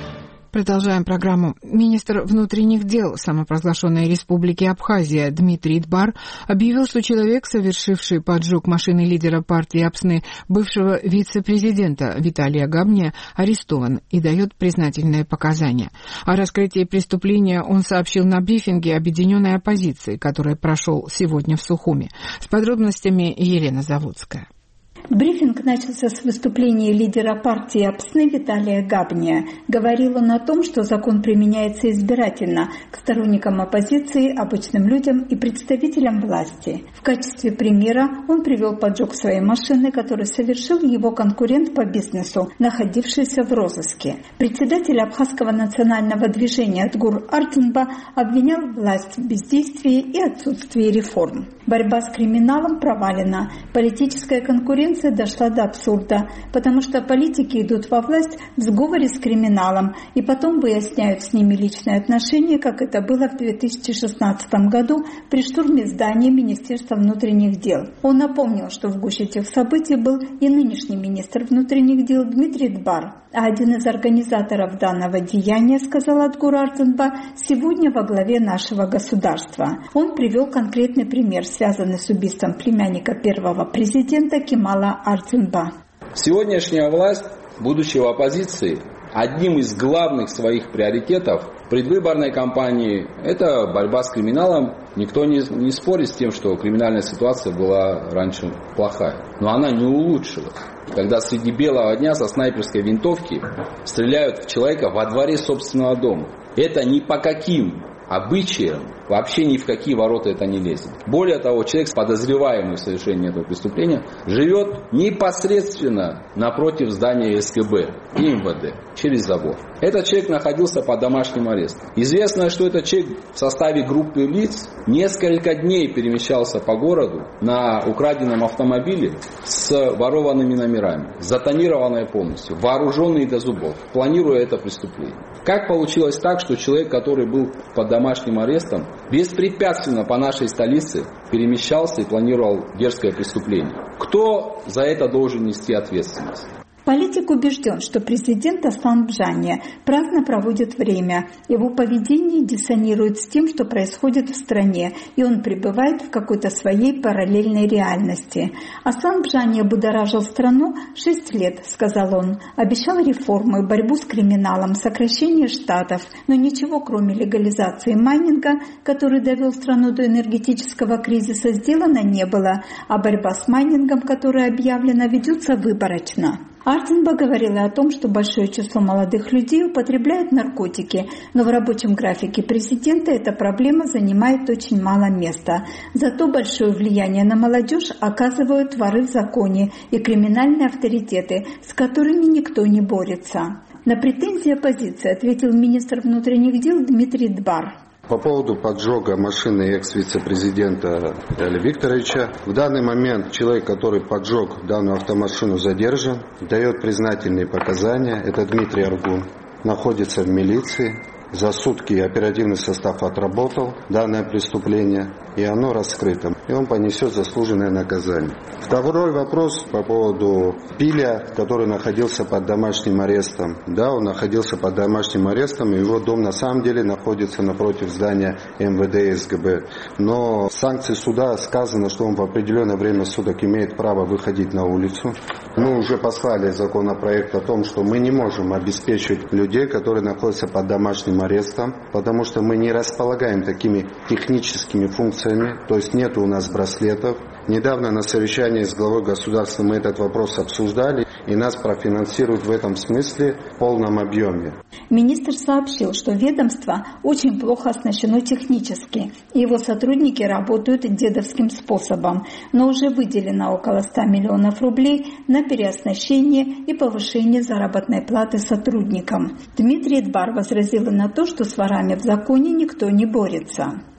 Продолжаем программу. Министр внутренних дел самопровозглашенной республики Абхазия Дмитрий Дбар объявил, что человек, совершивший поджог машины лидера партии Апсны, бывшего вице-президента Виталия Габния, арестован и дает признательные показания. О раскрытии преступления он сообщил на брифинге объединенной оппозиции, который прошел сегодня в Сухуми. С подробностями Елена Заводская. Брифинг начался с выступления лидера партии Апсны Виталия Габния. Говорил он о том, что закон применяется избирательно к сторонникам оппозиции, обычным людям и представителям власти. В качестве примера он привел поджог своей машины, который совершил его конкурент по бизнесу, находившийся в розыске. Председатель Абхазского национального движения Адгур Артунба обвинял власть в бездействии и отсутствии реформ. Борьба с криминалом провалена. Политическая конкуренция дошла до абсурда, потому что политики идут во власть в сговоре с криминалом и потом выясняют с ними личные отношения, как это было в 2016 году при штурме здания Министерства внутренних дел. Он напомнил, что в гуще тех событий был и нынешний министр внутренних дел Дмитрий Дбар. А один из организаторов данного деяния, сказал Адгур Артунба, сегодня во главе нашего государства. Он привел конкретный пример, связанный с убийством племянника первого президента Кемала Артунба. Сегодняшняя власть, будучи в оппозиции, одним из главных своих приоритетов предвыборной кампании – это борьба с криминалом. Никто не спорит с тем, что криминальная ситуация была раньше плохая. Но она не улучшилась. Когда среди белого дня со снайперской винтовки стреляют в человека во дворе собственного дома. Это ни по каким обычаям, вообще ни в какие ворота это не лезет. Более того, человек, подозреваемый в совершении этого преступления, живет непосредственно напротив здания СКБ и МВД, через забор. Этот человек находился под домашним арестом. Известно, что этот человек в составе группы лиц несколько дней перемещался по городу на украденном автомобиле с ворованными номерами, затонированной полностью, вооруженный до зубов, планируя это преступление. Как получилось так, что человек, который был под домашним арестом, беспрепятственно по нашей столице перемещался и планировал дерзкое преступление? Кто за это должен нести ответственность? Политик убежден, что президент Асан Бжания праздно проводит время. Его поведение диссонирует с тем, что происходит в стране, и он пребывает в какой-то своей параллельной реальности. Асан Бжания будоражил страну 6 лет, сказал он. Обещал реформы, борьбу с криминалом, сокращение штатов, но ничего, кроме легализации майнинга, который довел страну до энергетического кризиса, сделано не было, а борьба с майнингом, которая объявлена, ведется выборочно. Артунба говорила о том, что большое число молодых людей употребляют наркотики, но в рабочем графике президента эта проблема занимает очень мало места. Зато большое влияние на молодежь оказывают воры в законе и криминальные авторитеты, с которыми никто не борется. На претензии оппозиции ответил министр внутренних дел Дмитрий Дбар. По поводу поджога машины экс-вице-президента Виталия Викторовича. В данный момент человек, который поджег данную автомашину, задержан, дает признательные показания. Это Дмитрий Аргун. Находится в милиции. За сутки оперативный состав отработал данное преступление, и оно раскрыто. И он понесет заслуженное наказание. Второй вопрос по поводу Пиля, который находился под домашним арестом. Да, он находился под домашним арестом, и его дом на самом деле находится напротив здания МВД и СГБ. Но в санкции суда сказано, что он в определенное время суток имеет право выходить на улицу. Мы уже послали законопроект о том, что мы не можем обеспечить людей, которые находятся под домашним арестом, потому что мы не располагаем такими техническими функциями, то есть нет у нас браслетов. Недавно на совещании с главой государства мы этот вопрос обсуждали, и нас профинансируют в этом смысле в полном объеме. Министр сообщил, что ведомство очень плохо оснащено технически, и его сотрудники работают дедовским способом, но уже выделено около 100 миллионов рублей на переоснащение и повышение заработной платы сотрудникам. Дмитрий Дбар возразил на то, что с ворами в законе никто не борется.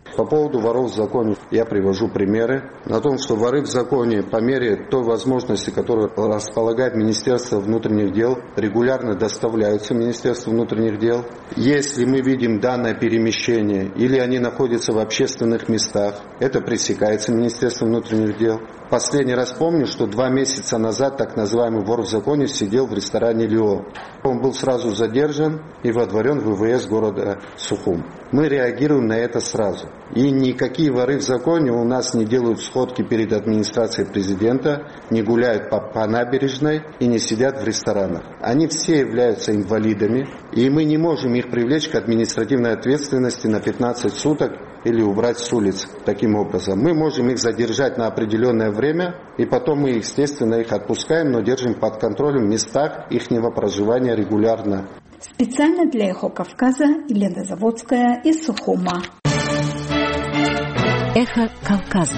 По поводу воров в законе я привожу примеры на том, что воры в законе по мере той возможности, которую располагает Министерство внутренних дел, регулярно доставляются в Министерство внутренних дел. Если мы видим данное перемещение или они находятся в общественных местах, это пресекается Министерством внутренних дел. Последний раз помню, что 2 месяца назад так называемый вор в законе сидел в ресторане «Лио». Он был сразу задержан и водворен в ВВС города Сухум. Мы реагируем на это сразу. И никакие воры в законе у нас не делают сходки перед администрацией президента, не гуляют по набережной и не сидят в ресторанах. Они все являются инвалидами, и мы не можем их привлечь к административной ответственности на 15 суток или убрать с улиц таким образом. Мы можем их задержать на определенное время, и потом мы, естественно, их отпускаем, но держим под контролем в местах ихнего проживания регулярно. Специально для «Эхо Кавказа» Елена Заводская из Сухума. Эхо Кавказа.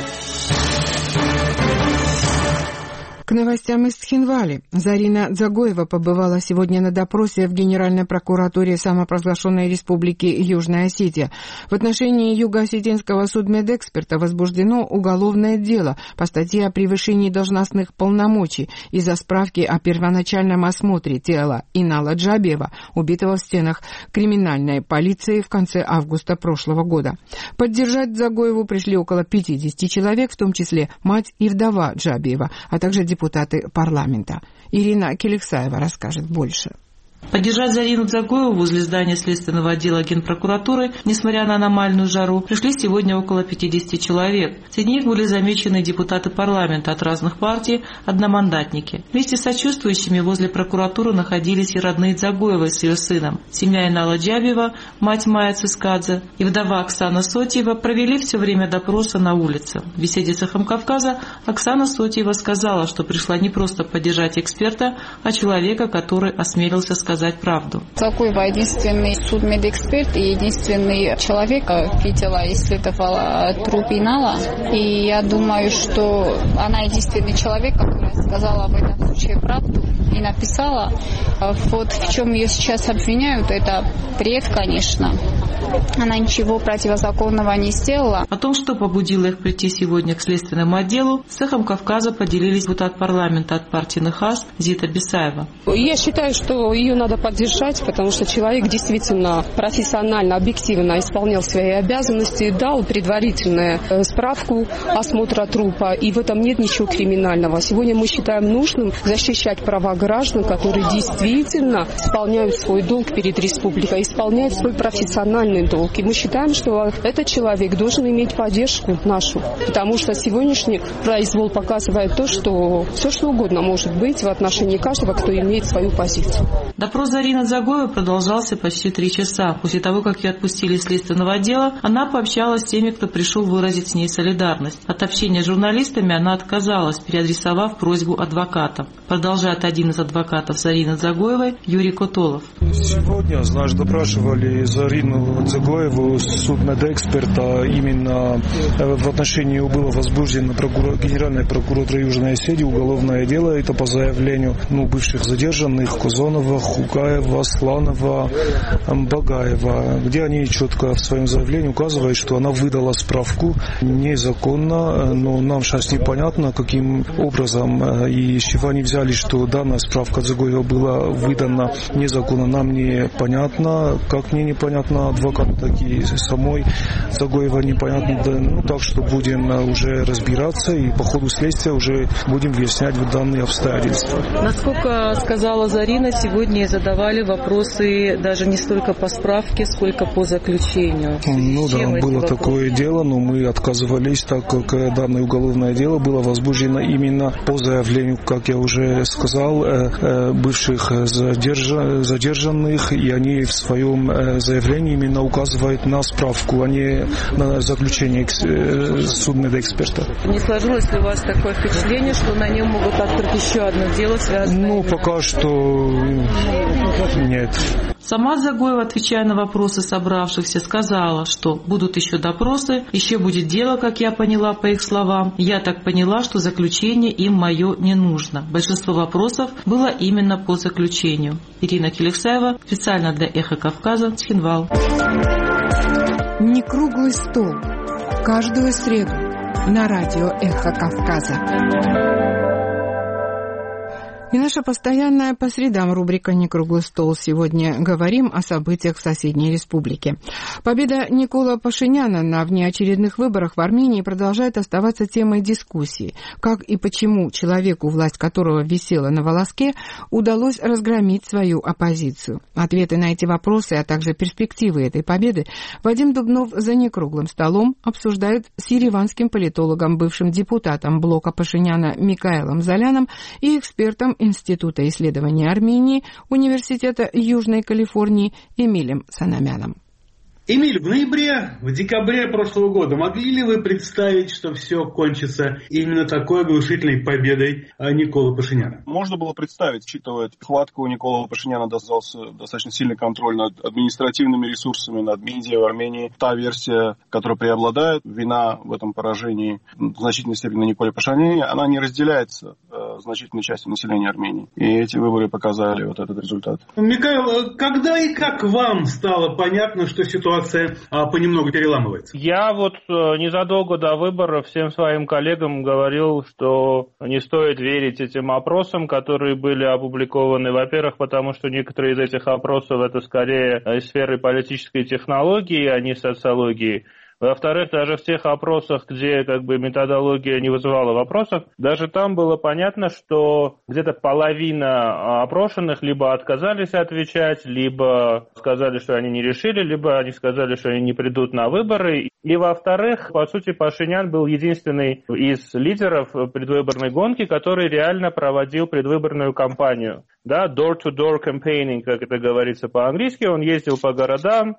К новостям из Цхинвали. Зарина Дзагоева побывала сегодня на допросе в Генеральной прокуратуре самопровозглашенной Республики Южная Осетия. В отношении юго-осетинского судмедэксперта возбуждено уголовное дело по статье о превышении должностных полномочий из-за справки о первоначальном осмотре тела Инала Джабиева, убитого в стенах криминальной полиции в конце августа прошлого года. Поддержать Дзагоеву пришли около 50 человек, в том числе мать и вдова Джабиева, а также депутаты парламента. Ирина Келексаева расскажет больше. Поддержать Зарину Дзагоеву возле здания Следственного отдела Генпрокуратуры, несмотря на аномальную жару, пришли сегодня около 50 человек. Среди них были замечены депутаты парламента от разных партий, одномандатники. Вместе с сочувствующими возле прокуратуры находились и родные Дзагоевой с ее сыном. Семья Инала Джабиева, мать Майя Цискадзе и вдова Оксана Сотьева провели все время допроса на улице. В беседе с «Эхом Кавказа» Оксана Сотьева сказала, что пришла не просто поддержать эксперта, а человека, который осмелился сказать правду. Дзагоева единственный судмедэксперт и единственный человек видела, исследовала труп Инала. И я думаю, что она единственный человек, который сказала в этом случае правду и написала. Вот в чем ее сейчас обвиняют, это бред, конечно. Она ничего противозаконного не сделала. О том, что побудило их прийти сегодня к Следственному отделу, с «Эхом Кавказа» поделились депутат парламента от партии НХАС Зита Бесаева. Я считаю, что ее надо поддержать, потому что человек действительно профессионально, объективно исполнял свои обязанности, дал предварительную справку осмотра трупа, и в этом нет ничего криминального. Сегодня мы считаем нужным защищать права граждан, которые действительно исполняют свой долг перед республикой, исполняют свой профессиональный долг. И мы считаем, что этот человек должен иметь поддержку нашу, потому что сегодняшний произвол показывает то, что все что угодно может быть в отношении каждого, кто имеет свою позицию. Допрос Зарины Дзагоевой продолжался почти 3 часа. После того, как ее отпустили из следственного отдела, она пообщалась с теми, кто пришел выразить с ней солидарность. От общения с журналистами она отказалась, переадресовав просьбу адвокатам. Продолжает один из адвокатов Зарины Дзагоевой Юрий Котолов. Сегодня, допрашивали Зарину Дзагоеву, судмедэксперта. Именно в отношении его было возбуждено Генеральной прокуратурой Южной Осетии уголовное дело. Это по заявлению бывших задержанных Козонова, Хугаева, Сланова, Багаева, где они четко в своем заявлении указывают, что она выдала справку незаконно, но нам сейчас непонятно, каким образом и с чего они взяли, что данная справка Дзагоева была выдана незаконно, нам непонятно, как мне непонятно адвокату, так и самой Дзагоева непонятно, так что будем уже разбираться и по ходу следствия уже будем выяснять данные обстоятельства. Насколько сказала Зарина, сегодня задавали вопросы даже не столько по справке, сколько по заключению. Было такое дело, но мы отказывались, так как данное уголовное дело было возбуждено именно по заявлению, как я уже сказал, бывших задержанных, и они в своем заявлении именно указывают на справку, а не на заключение судмедэксперта. Не сложилось ли у вас такое впечатление, что на нем могут открыть еще одно дело, связанное? Пока что нет. Сама Дзагоева, отвечая на вопросы собравшихся, сказала, что будут еще допросы, еще будет дело, как я поняла по их словам. Я так поняла, что заключение им мое не нужно. Большинство вопросов было именно по заключению. Ирина Келексаева, специально для «Эхо Кавказа», Цхинвал. Не круглый стол, Каждую среду на радио «Эхо Кавказа». И наша постоянная по средам рубрика «Не круглый стол». Сегодня говорим о событиях в соседней республике. Победа Никола Пашиняна на внеочередных выборах в Армении продолжает оставаться темой дискуссии. Как и почему человеку, власть которого висела на волоске, удалось разгромить свою оппозицию? Ответы на эти вопросы, а также перспективы этой победы Вадим Дубнов за некруглым столом обсуждает с ереванским политологом, бывшим депутатом блока Пашиняна Микаэлом Золяном и экспертом Института исследований Армении Университета Южной Калифорнии Эмилем Санамяном. Эмиль, в декабре прошлого года могли ли вы представить, что все кончится именно такой оглушительной победой Николы Пашиняна? Можно было представить, учитывая хватку Никола Пашиняна достался достаточно сильный контроль над административными ресурсами, над медиа в Армении. Та версия, которая преобладает, вина в этом поражении в значительной степени на Николе Пашиняне, она не разделяется значительной частью населения Армении. И эти выборы показали вот этот результат. Микаэл, когда и как вам стало понятно, что ситуация понемногу переламывается? Я незадолго до выборов всем своим коллегам говорил, что не стоит верить этим опросам, которые были опубликованы. Во-первых, потому что некоторые из этих опросов это скорее из сферы политической технологии, а не социологии. Во-вторых, даже в тех опросах, где методология не вызывала вопросов, даже там было понятно, что где-то половина опрошенных либо отказались отвечать, либо сказали, что они не решили, либо они сказали, что они не придут на выборы. И во-вторых, по сути, Пашинян был единственный из лидеров предвыборной гонки, который реально проводил предвыборную кампанию. Да, door-to-door campaigning, как это говорится по-английски, он ездил по городам,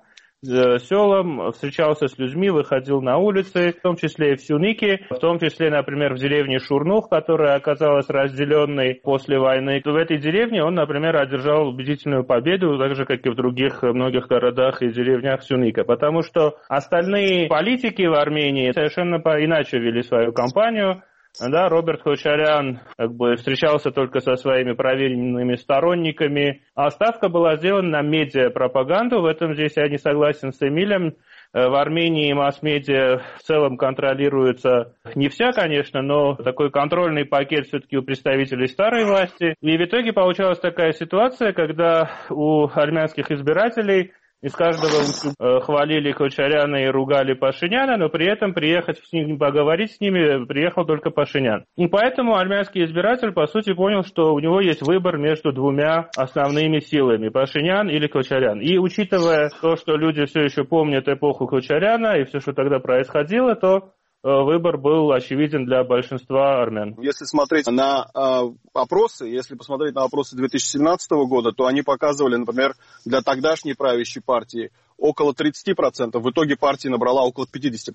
селам, встречался с людьми, выходил на улицы, в том числе и в Сюнике, в том числе, например, в деревне Шурнух, которая оказалась разделенной после войны. В этой деревне он, например, одержал убедительную победу, так же, как и в других многих городах и деревнях Сюника, потому что остальные политики в Армении совершенно иначе вели свою кампанию. Да, Роберт Хочарян встречался только со своими проверенными сторонниками, а ставка была сделана на медиапропаганду. В этом здесь я не согласен с Эмилем. В Армении масс-медиа в целом контролируется не вся, конечно, но такой контрольный пакет все-таки у представителей старой власти. И в итоге получалась такая ситуация, когда у армянских избирателей из каждого хвалили Хочаряна и ругали Пашиняна, но при этом приехать с ним, поговорить с ними приехал только Пашинян. И поэтому армянский избиратель, по сути, понял, что у него есть выбор между двумя основными силами – Пашинян или Хочарян. И учитывая то, что люди все еще помнят эпоху Хочаряна и все, что тогда происходило, то выбор был очевиден для большинства армян. Если смотреть на опросы, если посмотреть на опросы 2017 года, то они показывали, например, для тогдашней правящей партии около 30%, в итоге партия набрала около 50%.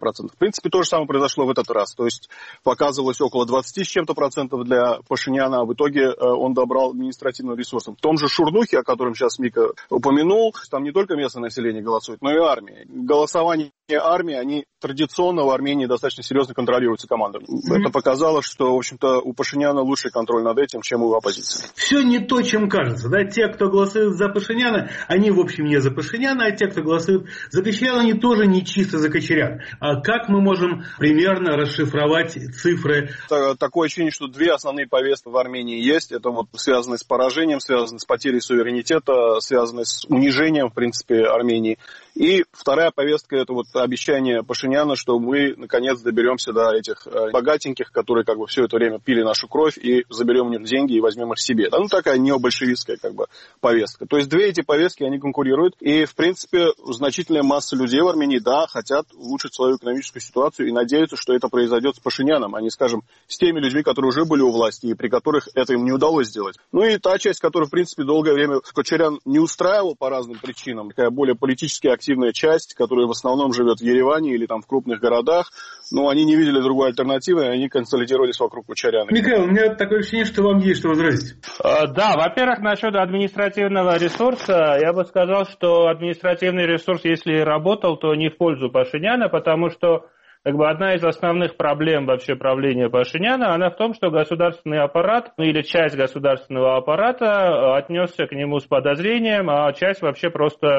В принципе, то же самое произошло в этот раз. То есть показывалось около 20 с чем-то процентов для Пашиняна, а в итоге он добрал административным ресурсом. В том же Шурнухе, о котором сейчас Мика упомянул, там не только местное население голосует, но и армия. Голосование армии, они традиционно в Армении достаточно серьезно контролируются командами. Это показало, что, в общем-то, у Пашиняна лучший контроль над этим, чем у оппозиции. Все не то, чем кажется. Да? Те, кто голосует за Пашиняна, они, в общем, не за Пашиняна, а те, кто голосуют за Кочаряна, они тоже не чисто за Кочаряна. А как мы можем примерно расшифровать цифры? Такое ощущение, что две основные повестки в Армении есть. Это связано с поражением, связано с потерей суверенитета, связано с унижением, в принципе, Армении. И вторая повестка – это обещание Пашиняна, что мы, наконец, доберемся до этих богатеньких, которые все это время пили нашу кровь, и заберем у них деньги и возьмем их себе. Такая необольшевистская повестка. То есть две эти повестки, они конкурируют. И, в принципе, значительная масса людей в Армении, хотят улучшить свою экономическую ситуацию и надеются, что это произойдет с Пашиняном, а не, скажем, с теми людьми, которые уже были у власти и при которых это им не удалось сделать. И та часть, которая, в принципе, долгое время Кочарян не устраивал по разным причинам, такая более политически активная часть, которая в основном живет в Ереване или в крупных городах, но они не видели другой альтернативы, и они консолидировались вокруг Кочаряна. Михаил, у меня такое ощущение, что вам есть что возразить. Да, во-первых, насчет административного ресурса, я бы сказал, что административный ресурс, если работал, то не в пользу Пашиняна, потому что одна из основных проблем вообще правления Пашиняна, она в том, что государственный аппарат, или часть государственного аппарата отнесся к нему с подозрением, а часть вообще просто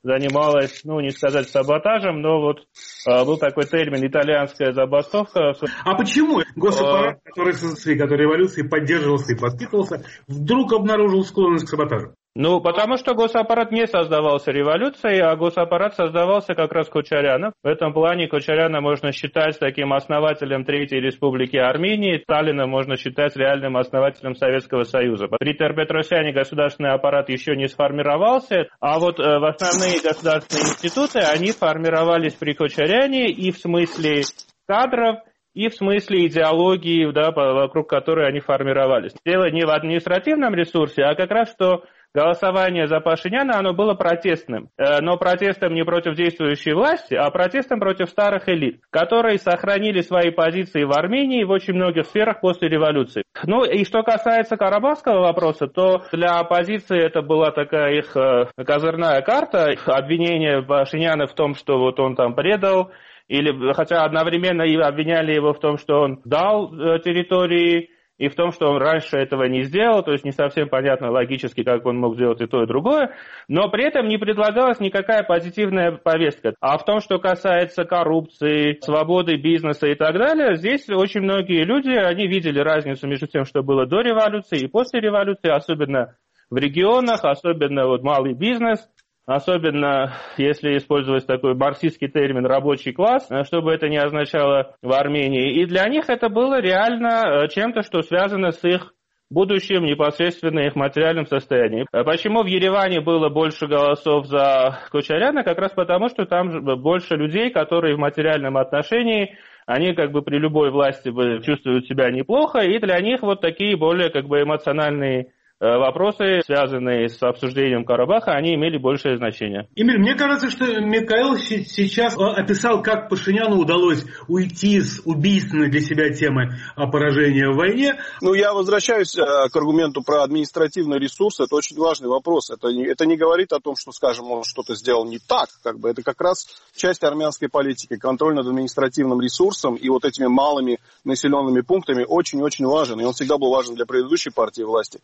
занималась, не сказать саботажем, но вот был такой термин «итальянская забастовка». А почему госаппарат, который революции поддерживался и подпитывался, вдруг обнаружил склонность к саботажу? Потому что госаппарат не создавался революцией, а госаппарат создавался как раз Кочаряном. В этом плане Кочаряна можно считать таким основателем Третьей Республики Армении, Сталина можно считать реальным основателем Советского Союза. При Тербетросяне государственный аппарат еще не сформировался, а вот в основные государственные институты, они формировались при Кочаряне и в смысле кадров, и в смысле идеологии, да, вокруг которой они формировались. Дело не в административном ресурсе, а как раз что голосование за Пашиняна, оно было протестным. Но протестом не против действующей власти, а протестом против старых элит, которые сохранили свои позиции в Армении в очень многих сферах после революции. И что касается карабахского вопроса, то для оппозиции это была такая их козырная карта, обвинение Пашиняна в том, что вот он там предал, хотя одновременно и обвиняли его в том, что он дал территории, и в том, что он раньше этого не сделал, то есть не совсем понятно логически, как он мог сделать и то, и другое, но при этом не предлагалась никакая позитивная повестка. А в том, что касается коррупции, свободы бизнеса и так далее, здесь очень многие люди, они видели разницу между тем, что было до революции и после революции, особенно в регионах, особенно вот малый бизнес, особенно если использовать такой марксистский термин «рабочий класс», что бы это ни означало в Армении. И для них это было реально чем-то, что связано с их будущим, непосредственно их материальным состоянием. Почему в Ереване было больше голосов за Кочаряна? Как раз потому, что там больше людей, которые в материальном отношении, они как бы при любой власти чувствуют себя неплохо, и для них вот такие более как бы эмоциональные вопросы, связанные с обсуждением Карабаха, они имели большее значение. Эмиль, мне кажется, что Михаил сейчас описал, как Пашиняну удалось уйти с убийственной для себя темы поражения в войне. Я возвращаюсь к аргументу про административный ресурс. Это очень важный вопрос. Это не говорит о том, что, скажем, он что-то сделал не так. Это как раз часть армянской политики. Контроль над административным ресурсом и вот этими малыми населенными пунктами очень-очень важен. И он всегда был важен для предыдущей партии власти.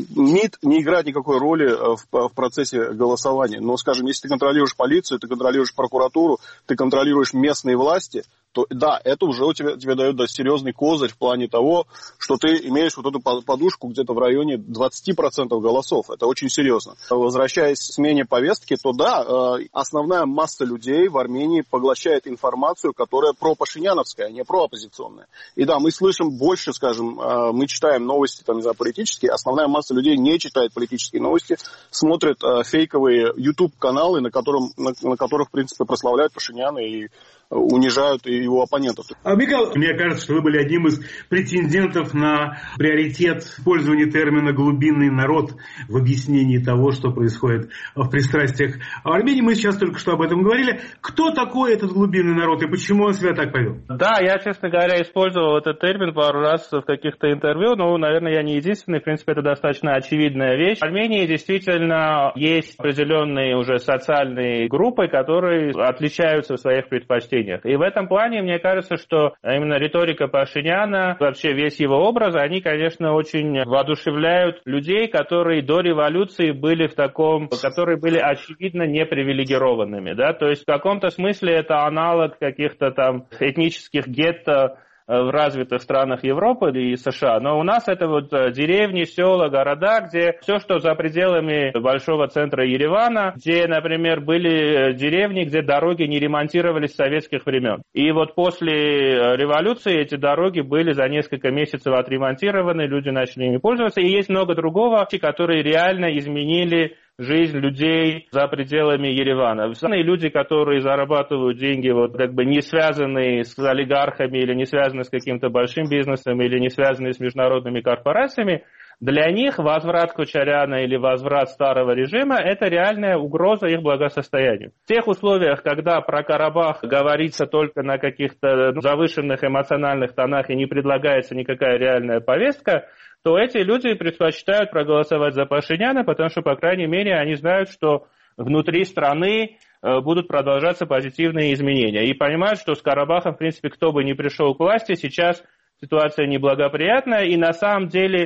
МИД не играет никакой роли в процессе голосования. Но, скажем, если ты контролируешь полицию, ты контролируешь прокуратуру, ты контролируешь местные власти, то да, это уже тебе дает серьезный козырь в плане того, что ты имеешь вот эту подушку где-то в районе 20% голосов. Это очень серьезно. Возвращаясь к смене повестки, то да, основная масса людей в Армении поглощает информацию, которая пропашиняновская, а не прооппозиционная. И да, мы слышим больше, скажем, мы читаем новости, политические, основная масса людей не читает политические новости, смотрят фейковые YouTube-каналы, на которых, в принципе, прославляют Пашиняна и унижают его оппонентов. Михаил, мне кажется, что вы были одним из претендентов на приоритет использования термина «глубинный народ» в объяснении того, что происходит в пристрастиях в Армении. Мы сейчас только что об этом говорили. Кто такой этот глубинный народ и почему он себя так повел? Да, я, честно говоря, использовал этот термин пару раз в каких-то интервью, но, наверное, я не единственный. В принципе, это достаточно очевидная вещь. В Армении действительно есть определенные уже социальные группы, которые отличаются в своих предпочтениях. И в этом плане, мне кажется, что именно риторика Пашиняна, вообще весь его образ, они, конечно, очень воодушевляют людей, которые до революции были которые были очевидно непривилегированными, да, то есть в каком-то смысле это аналог каких-то там этнических гетто в развитых странах Европы и США, но у нас это вот деревни, села, города, где все, что за пределами большого центра Еревана, где, например, были деревни, где дороги не ремонтировались с советских времен. И вот после революции эти дороги были за несколько месяцев отремонтированы, люди начали ими пользоваться, и есть много другого, которые реально изменили жизнь людей за пределами Еревана. Люди, которые зарабатывают деньги, не связанные с олигархами или не связанные с каким-то большим бизнесом или не связанные с международными корпорациями, для них возврат Кочаряна или возврат старого режима – это реальная угроза их благосостоянию. В тех условиях, когда про Карабах говорится только на каких-то завышенных эмоциональных тонах и не предлагается никакая реальная повестка, то эти люди предпочитают проголосовать за Пашиняна, потому что, по крайней мере, они знают, что внутри страны будут продолжаться позитивные изменения. И понимают, что с Карабахом, в принципе, кто бы ни пришел к власти, сейчас ситуация неблагоприятная. И на самом деле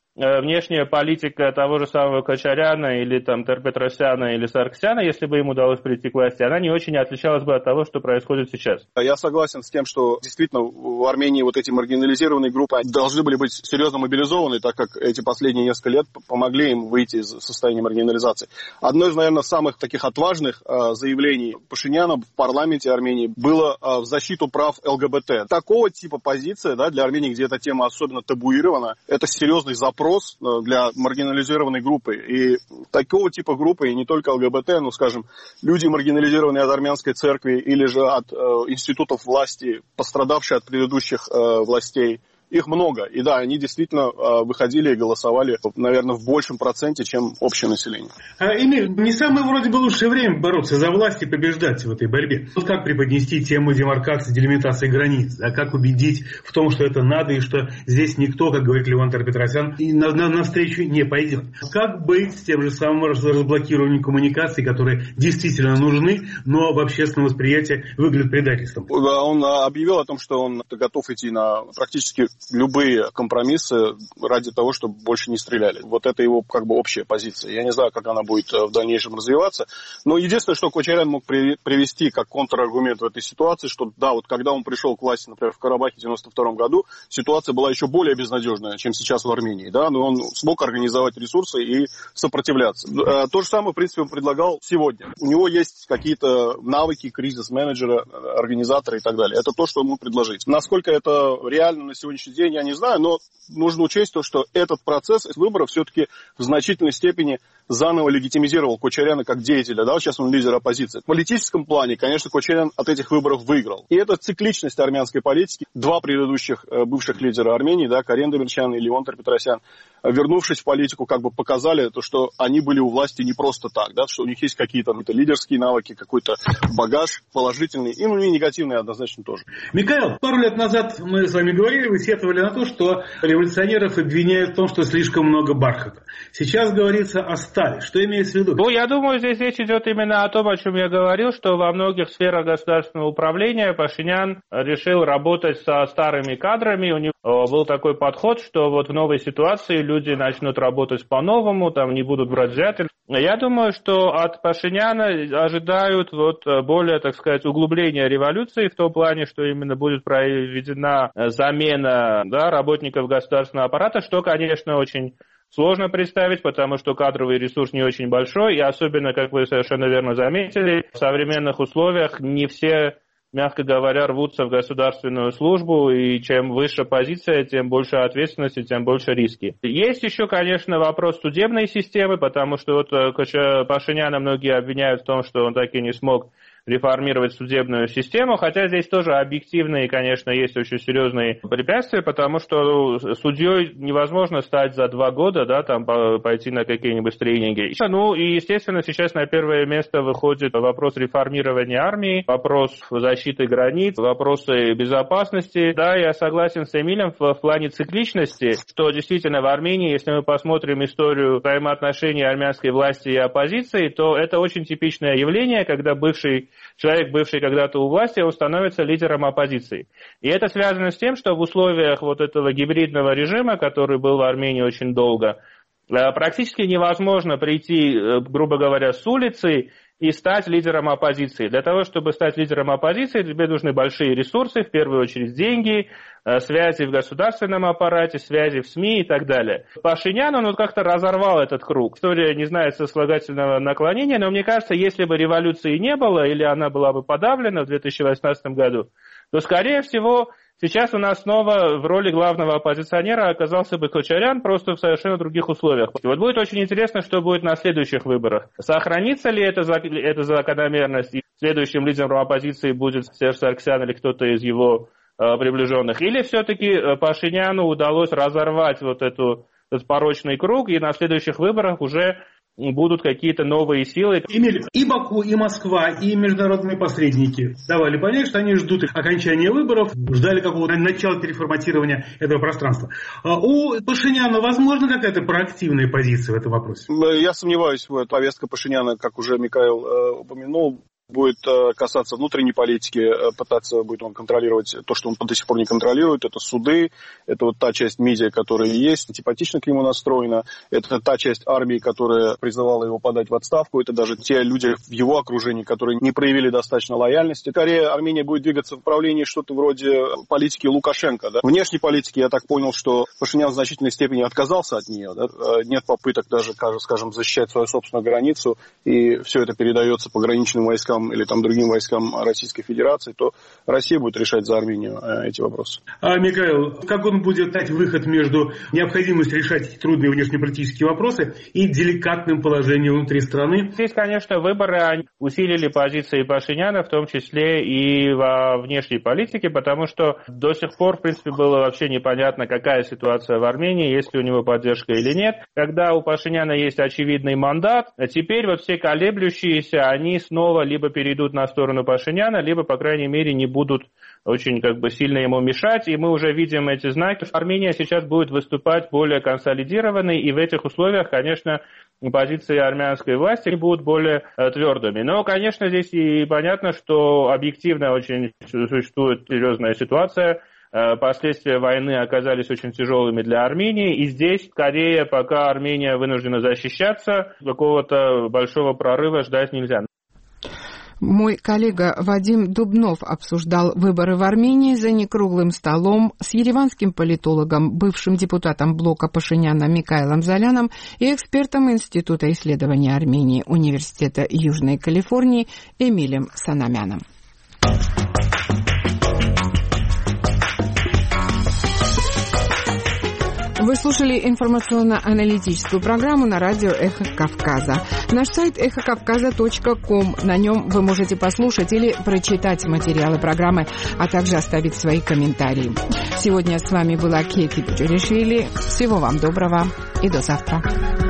внешняя политика того же самого Кочаряна или там Терпетросяна или Сарксяна, если бы им удалось прийти к власти, она не очень отличалась бы от того, что происходит сейчас. Я согласен с тем, что действительно в Армении вот эти маргинализированные группы должны были быть серьезно мобилизованы, так как эти последние несколько лет помогли им выйти из состояния маргинализации. Одно из, наверное, самых таких отважных заявлений Пашиняна в парламенте Армении было в защиту прав ЛГБТ. Такого типа позиция, да, для Армении, где эта тема особенно табуирована, это серьезный запрос для маргинализированной группы. И такого типа группы, и не только ЛГБТ, но, скажем, люди, маргинализированные от армянской церкви или же от институтов власти, пострадавшие от предыдущих властей, их много. И да, они действительно выходили и голосовали, наверное, в большем проценте, чем общее население. Эмиль, не самое вроде бы лучшее время бороться за власть и побеждать в этой борьбе. Вот как преподнести тему демаркации, делимитации границ, а как убедить в том, что это надо и что здесь никто, как говорит Левон Терпетросян, навстречу не пойдет. Как быть с тем же самым разблокированием коммуникаций, которые действительно нужны, но в общественном восприятии выглядят предательством? Он объявил о том, что он готов идти на практически любые компромиссы ради того, чтобы больше не стреляли. Вот это его как бы общая позиция. Я не знаю, как она будет в дальнейшем развиваться. Но единственное, что Кочарян мог привести как контраргумент в этой ситуации, что да, вот когда он пришел к власти, например, в Карабахе в 1992 году, ситуация была еще более безнадежная, чем сейчас в Армении. Да? Но он смог организовать ресурсы и сопротивляться. То же самое, в принципе, он предлагал сегодня. У него есть какие-то навыки кризис-менеджера, организатора и так далее. Это то, что ему предложить. Насколько это реально на сегодняшний день, я не знаю, но нужно учесть то, что этот процесс выборов все-таки в значительной степени заново легитимизировал Кочаряна как деятеля. Да? Сейчас он лидер оппозиции. В политическом плане, конечно, Кочарян от этих выборов выиграл. И это цикличность армянской политики. Два предыдущих бывших лидера Армении, да, Карен Демирчян и Левон Терпетросян, вернувшись в политику, как бы показали, то, что они были у власти не просто так, да, что у них есть какие-то лидерские навыки, какой-то багаж положительный, и негативный однозначно тоже. Михаил, пару лет назад мы с вами говорили, вы сетовали на то, что революционеров обвиняют в том, что слишком много бархата. Сейчас говорится о стали. Что имеется в виду? Ну, я думаю, здесь речь идет именно о том, о чем я говорил, что во многих сферах государственного управления Пашинян решил работать со старыми кадрами. У него был такой подход, что вот в новой ситуации люди начнут работать по-новому, там не будут брать взятки. Я думаю, что от Пашиняна ожидают вот более, так сказать, углубления революции в том плане, что именно будет проведена замена, да, работников государственного аппарата, что, конечно, очень сложно представить, потому что кадровый ресурс не очень большой, и особенно, как вы совершенно верно заметили, в современных условиях не все, мягко говоря, рвутся в государственную службу, и чем выше позиция, тем больше ответственности, тем больше риски. Есть еще, конечно, вопрос судебной системы, потому что вот Пашиняна многие обвиняют в том, что он так и не смог реформировать судебную систему, хотя здесь тоже объективные, конечно, есть очень серьезные препятствия, потому что судьей невозможно стать за 2 года, да, там пойти на какие-нибудь тренинги. Ну и, естественно, сейчас на первое место выходит вопрос реформирования армии, вопрос защиты границ, вопросы безопасности. Да, я согласен с Эмилем в плане цикличности, что действительно в Армении, если мы посмотрим историю взаимоотношений армянской власти и оппозиции, то это очень типичное явление, когда человек, бывший когда-то у власти, он становится лидером оппозиции. И это связано с тем, что в условиях вот этого гибридного режима, который был в Армении очень долго, практически невозможно прийти, грубо говоря, с улицы и стать лидером оппозиции. Для того, чтобы стать лидером оппозиции, тебе нужны большие ресурсы, в первую очередь деньги, связи в государственном аппарате, связи в СМИ и так далее. Пашинян, он вот как-то разорвал этот круг. История не знает сослагательного наклонения, но мне кажется, если бы революции не было, или она была бы подавлена в 2018 году, то, скорее всего, сейчас у нас снова в роли главного оппозиционера оказался бы Кочарян, просто в совершенно других условиях. Вот будет очень интересно, что будет на следующих выборах. Сохранится ли эта закономерность, и следующим лидером оппозиции будет Серж Сарксян или кто-то из его приближенных, или все-таки Пашиняну удалось разорвать вот этот порочный круг, и на следующих выборах уже будут какие-то новые силы. Эмиль, и Баку, и Москва, и международные посредники давали понять, что они ждут окончания выборов, ждали какого-то начала переформатирования этого пространства. У Пашиняна возможно какая-то проактивная позиция в этом вопросе? Я сомневаюсь, повестка Пашиняна, как уже Михаил упомянул, будет касаться внутренней политики, пытаться будет он контролировать то, что он до сих пор не контролирует. Это суды, это вот та часть медиа, которая есть, антипатично к нему настроена. Это та часть армии, которая призывала его подать в отставку. Это даже те люди в его окружении, которые не проявили достаточно лояльности. Скорее, Армения будет двигаться в направлении что-то вроде политики Лукашенко. Да? Внешней политики, я так понял, что Пашинян в значительной степени отказался от нее. Да? Нет попыток даже, скажем, защищать свою собственную границу, и все это передается пограничным войскам или там другим войскам Российской Федерации, то Россия будет решать за Армению эти вопросы. Михаил, как он будет дать выход между необходимостью решать эти трудные внешнеполитические вопросы и деликатным положением внутри страны? Здесь, конечно, выборы усилили позиции Пашиняна, в том числе и во внешней политике, потому что до сих пор, в принципе, было вообще непонятно, какая ситуация в Армении, есть ли у него поддержка или нет. Когда у Пашиняна есть очевидный мандат, а теперь вот все колеблющиеся, они снова либо перейдут на сторону Пашиняна, либо, по крайней мере, не будут очень сильно ему мешать. И мы уже видим эти знаки. Армения сейчас будет выступать более консолидированной, и в этих условиях, конечно, позиции армянской власти будут более твердыми. Но, конечно, здесь и понятно, что объективно очень существует серьезная ситуация. Последствия войны оказались очень тяжелыми для Армении, и здесь, скорее, пока Армения вынуждена защищаться, какого-то большого прорыва ждать нельзя. Мой коллега Вадим Дубнов обсуждал выборы в Армении за некруглым столом с ереванским политологом, бывшим депутатом блока Пашиняна Микаэлом Золяном и экспертом Института исследований Армении Университета Южной Калифорнии Эмилем Санамяном. Вы слушали информационно-аналитическую программу на радио «Эхо Кавказа». Наш сайт эхокавказа.ком. На нем вы можете послушать или прочитать материалы программы, а также оставить свои комментарии. Сегодня с вами была Кейти Пучуришвили. Всего вам доброго и до завтра.